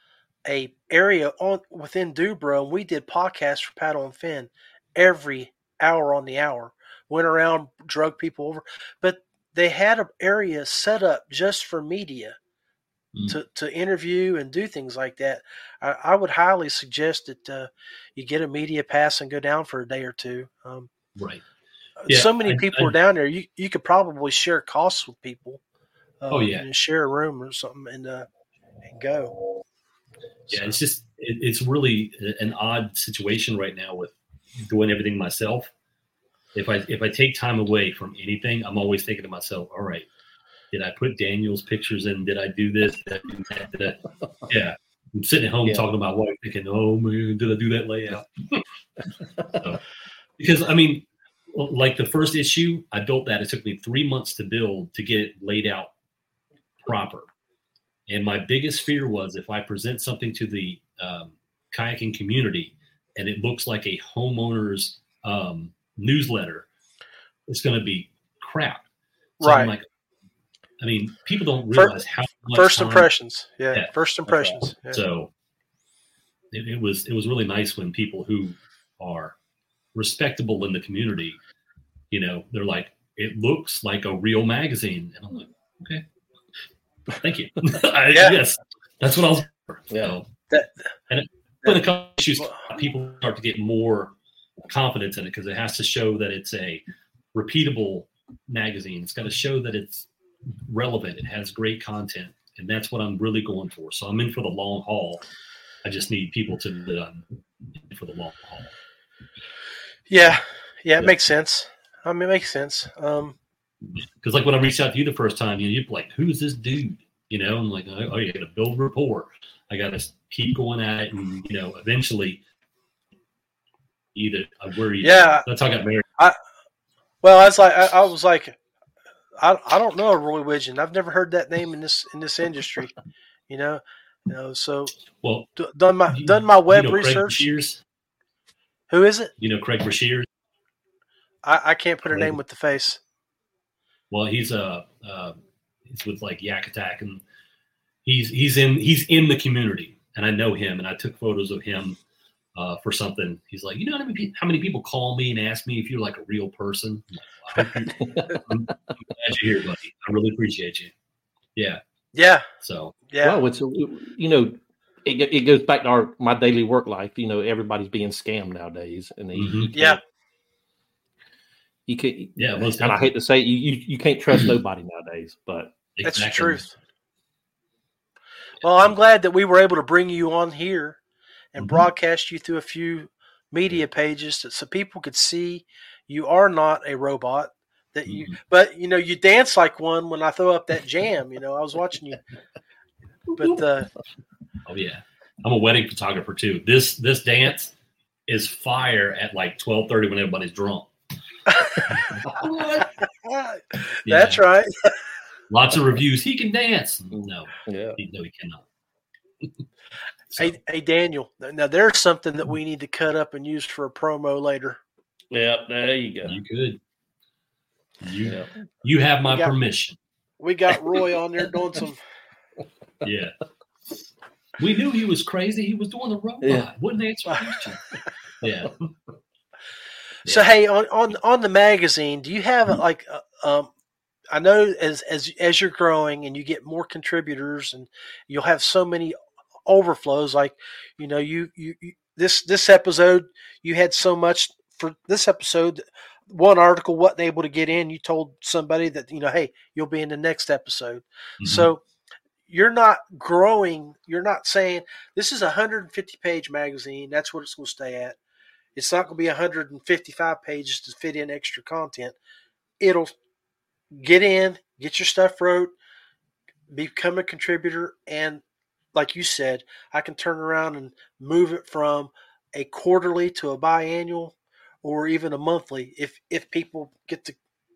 a area on within Dubro, and we did podcasts for Paddle and Fin every hour on the hour. Went around, drug people over, but they had an area set up just for media Mm. to, to interview and do things like that. I, I would highly suggest that uh, you get a media pass and go down for a day or two. Um, Right. Yeah, so many I- people I- are down there. You you could probably share costs with people. Uh, Oh, yeah. and share a room or something and uh, and go. Yeah, it's just it, it's really an odd situation right now with doing everything myself. If I if I take time away from anything, I'm always thinking to myself, all right, did I put Daniel's pictures in? Did I do this? Did I do that? Did I? Yeah. I'm sitting at home Yeah. talking to my wife thinking, oh man, did I do that layout? So, because I mean, like the first issue, I built that. It took me three months to build to get it laid out proper. And my biggest fear was if I present something to the um, kayaking community and it looks like a homeowner's um, newsletter, it's going to be crap. So Right. I'm like, I mean, people don't Fir- realize how much First time- impressions. Yeah. Yeah, First impressions. Yeah. So it, it was it was really nice when people who are respectable in the community, you know, they're like, it looks like a real magazine, and I'm like, okay, thank you. I, Yeah. Yes, that's what I was. For. Yeah. So, That- and it, when it comes to issues, people start to get more confidence in it because it has to show that it's a repeatable magazine. It's got to show that it's relevant. It has great content, and that's what I'm really going for. So I'm in for the long haul. I just need people to um, in for the long haul. Yeah. Yeah. It Yeah. makes sense. I mean, it makes sense. Um, Because like when I reached out to you the first time, you know, you're like, "Who's this dude?" You know, I'm like, "Oh, you got to build rapport. I got to keep going at it, and you know, eventually, either uh, where you, Yeah. that's how I got married." well, I was like, I, I was like, I, I don't know a Roy Widgeon. I've never heard that name in this in this industry. You know, you know. So Well, d- done my you- done my web you know Craig research. Brashears? Who is it? You know Craig Brashears? I, I can't put a Craig. name with the face. Well, he's a uh, he's with like Yak Attack, and he's he's in he's in the community, and I know him, and I took photos of him uh, for something. He's like, you know how many, pe- how many people call me and ask me if you're like a real person? I'm, like, well, I hope you're- I'm, I'm glad you're here, buddy. I really appreciate you. Yeah. Yeah. So Yeah. Well, it's you know, it it goes back to our my daily work life. You know, everybody's being scammed nowadays, and they, Mhm. you can't- Yeah. you can't. Yeah, most and I definitely. hate to say it, you you, you can't trust nobody nowadays. But That's the exactly. truth. Well, I'm glad that we were able to bring you on here and Mhm. broadcast you through a few media pages that so people could see you are not a robot. That you, Mhm. but you know, you dance like one when I throw up that jam. You know, I was watching you. But uh, Oh yeah, I'm a wedding photographer too. This this dance is fire at like twelve thirty when everybody's drunk. that's right. Lots of reviews. He can dance. No, yeah, he, no, he cannot. So, Hey, hey, Daniel. Now there's something that we need to cut up and use for a promo later. yeah, there you go. you could. You Yeah. you have my We got- permission. We got Roy on there doing some. Yeah. We knew he was crazy. He was doing the robot. Yeah. Wouldn't answer questions. Yeah. So hey, on, on on the magazine, do you have like uh, um? I know as as as you're growing and you get more contributors, and you'll have so many overflows. Like you know, you you, you this this episode you had so much for this episode. One article wasn't able to get in. You told somebody that you know, hey, you'll be in the next episode. Mhm. So you're not growing. You're not saying this is a one hundred fifty page magazine. That's what it's going to stay at. It's not going to be one hundred fifty-five pages to fit in extra content. It'll get in, get your stuff wrote, become a contributor, and like you said, I can turn around and move it from a quarterly to a biannual or even a monthly if if people get the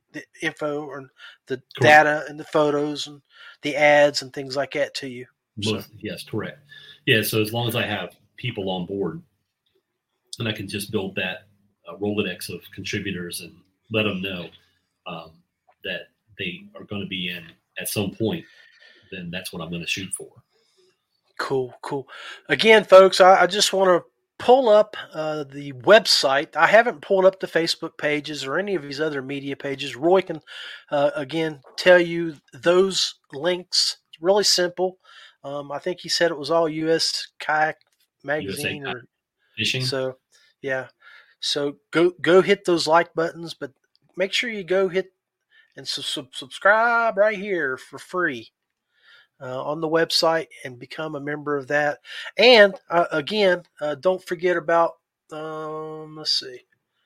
the info or the Correct. data and the photos and the ads and things like that to you. So. Yes, correct. Yeah, so as long as I have people on board, and I can just build that uh, Rolodex of contributors and let them know um, that they are going to be in at some point, then that's what I'm going to shoot for. Cool, cool. Again, folks, I, I just want to pull up uh, the website. I haven't pulled up the Facebook pages or any of these other media pages. Roy can, uh, again, tell you those links. It's really simple. Um, I think he said it was all U S Kayak Magazine. U S A or Fishing. So, yeah. So go go hit those like buttons, but make sure you go hit and su- sub- subscribe right here for free. Uh, on the website and become a member of that. And uh, again, uh, don't forget about, um, let's see.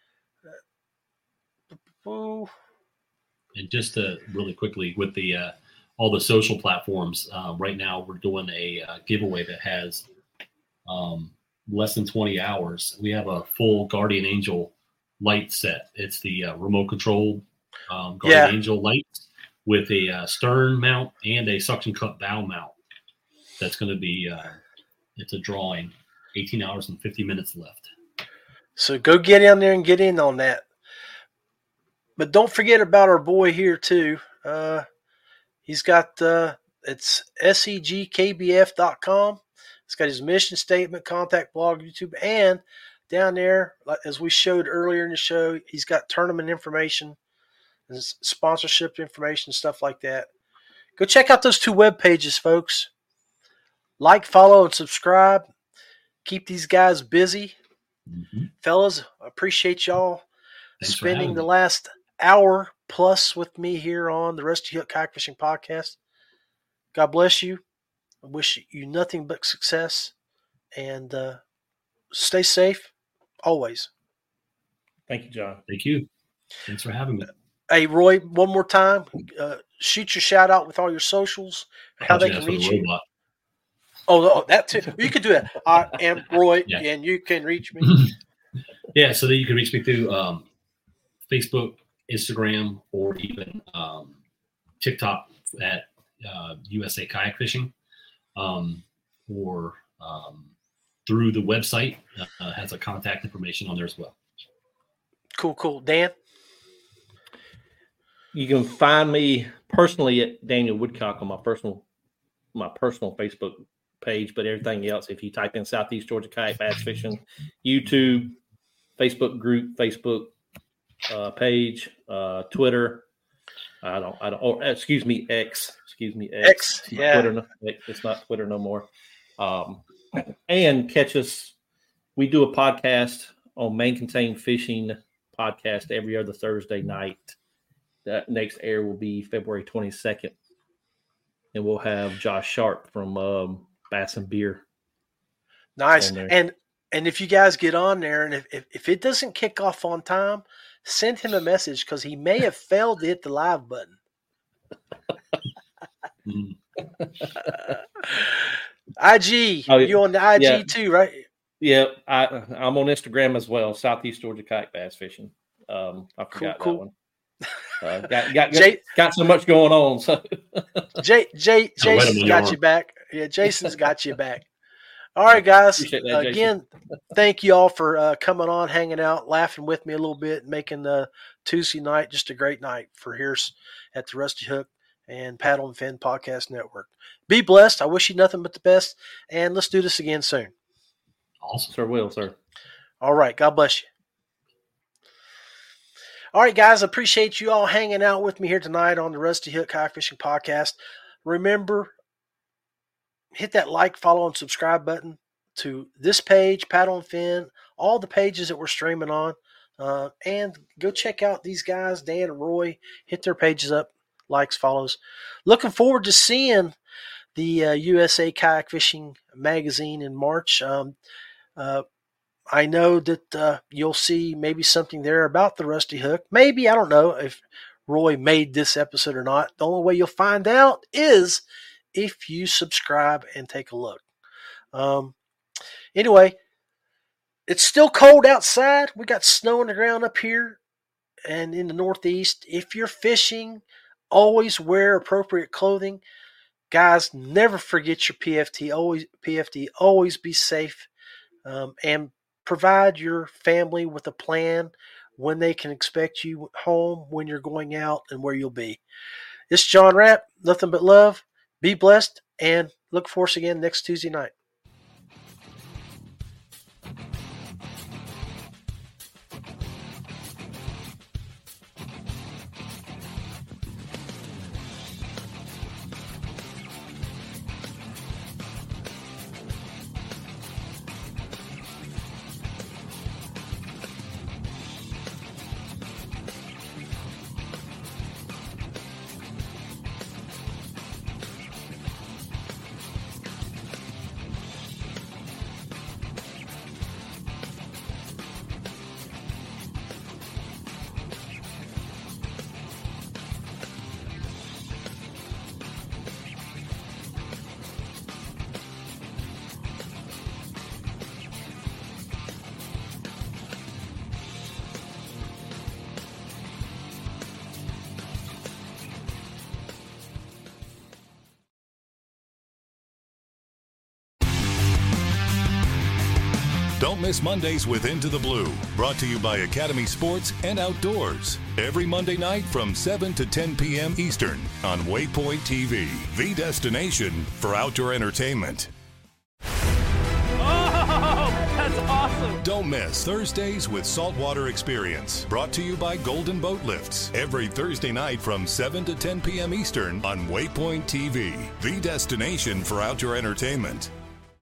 And just to really quickly with the uh, all the social platforms, uh, right now we're doing a uh, giveaway that has um, less than twenty hours. We have a full Guardian Angel light set. It's the uh, remote controlled um, Guardian Yeah. Angel light with a uh, stern mount and a suction cup bow mount. That's going to be, uh, it's a drawing, eighteen hours and fifty minutes left. So go get in there and get in on that. But don't forget about our boy here too. Uh, he's got, uh, it's S E G K B F dot com. It's got his mission statement, contact blog, YouTube, and down there, like as we showed earlier in the show, he's got tournament information, sponsorship information, stuff like that. Go check out those two web pages, folks. Like, follow, and subscribe. Keep these guys busy. Mm-hmm. Fellas, I appreciate y'all Thanks for spending having the me. last hour plus with me here on the Rusty Hook Kayak Fishing Podcast. God bless you. I wish you nothing but success. And uh, stay safe always. Thank you, John. Thank you. Thanks for having me. Hey, Roy, one more time, uh, shoot your shout out with all your socials, how they Yeah, can for the reach you. robot. Oh, oh, that too. You could do that. I am Roy, Yeah. and you can reach me. Yeah, so that you can reach me through um, Facebook, Instagram, or even um, TikTok at uh, U S A Kayak Fishing, um, or um, through the website. Uh, has a contact information on there as well. Cool, cool. Dan? You can find me personally at Daniel Woodcock on my personal my personal Facebook page, but everything else, if you type in Southeast Georgia Kayak Bass Fishing, YouTube, Facebook group, Facebook uh, page, uh, Twitter. I don't, I don't, or excuse me, X, excuse me, X. X, It's not yeah. Twitter, no, it's not Twitter no more. Um, and catch us. We do a podcast on Main Contain Fishing podcast every other Thursday night. That next air will be February twenty-second. And we'll have Josh Sharp from um, Bass and Beer. Nice. on there. And and if you guys get on there, and if, if, if it doesn't kick off on time, send him a message because he may have failed to hit the live button. Mm. I G, Oh, you on the I G yeah. too, right? Yeah, I, I'm on Instagram as well, Southeast Georgia Kayak Bass Fishing. Um, I forgot cool. that one. Uh, got, got, Jay- got so much going on. So Jay, Jay, I'll write him Jason's on got your you back. Yeah, Jason's got you back. All right, guys. Appreciate that, Jason. Again, thank you all for uh, coming on, hanging out, laughing with me a little bit, making the Tuesday night just a great night for here at the Rusty Hook and Paddle and Fin Podcast Network. Be blessed. I wish you nothing but the best, and let's do this again soon. Awesome. Sir will, sir. All right. God bless you. All right, guys. I appreciate you all hanging out with me here tonight on the Rusty Hook Kayak Fishing Podcast. Remember, hit that like, follow, and subscribe button to this page, Paddle and Fin, all the pages that we're streaming on. Uh, and go check out these guys, Dan and Roy. Hit their pages up, likes, follows. Looking forward to seeing the uh, U S A Kayak Fishing magazine in March. Um, uh, I know that uh, you'll see maybe something there about the Rusty Hook. Maybe, I don't know if Roy made this episode or not. The only way you'll find out is if you subscribe and take a look. Um, anyway, it's still cold outside. We got snow on the ground up here and in the Northeast, if you're fishing, always wear appropriate clothing. Guys, never forget your P F T. Always P F T. Always be safe, um, and provide your family with a plan when they can expect you home, when you're going out, and where you'll be. This is John Rapp. Nothing but love. Be blessed, and look for us again next Tuesday night. Don't miss Mondays with Into the Blue, brought to you by Academy Sports and Outdoors. Every Monday night from seven to ten p.m. Eastern on Waypoint T V, the destination for outdoor entertainment. Oh, that's awesome. Don't miss Thursdays with Saltwater Experience, brought to you by Golden Boat Lifts. Every Thursday night from seven to ten p.m. Eastern on Waypoint T V, the destination for outdoor entertainment.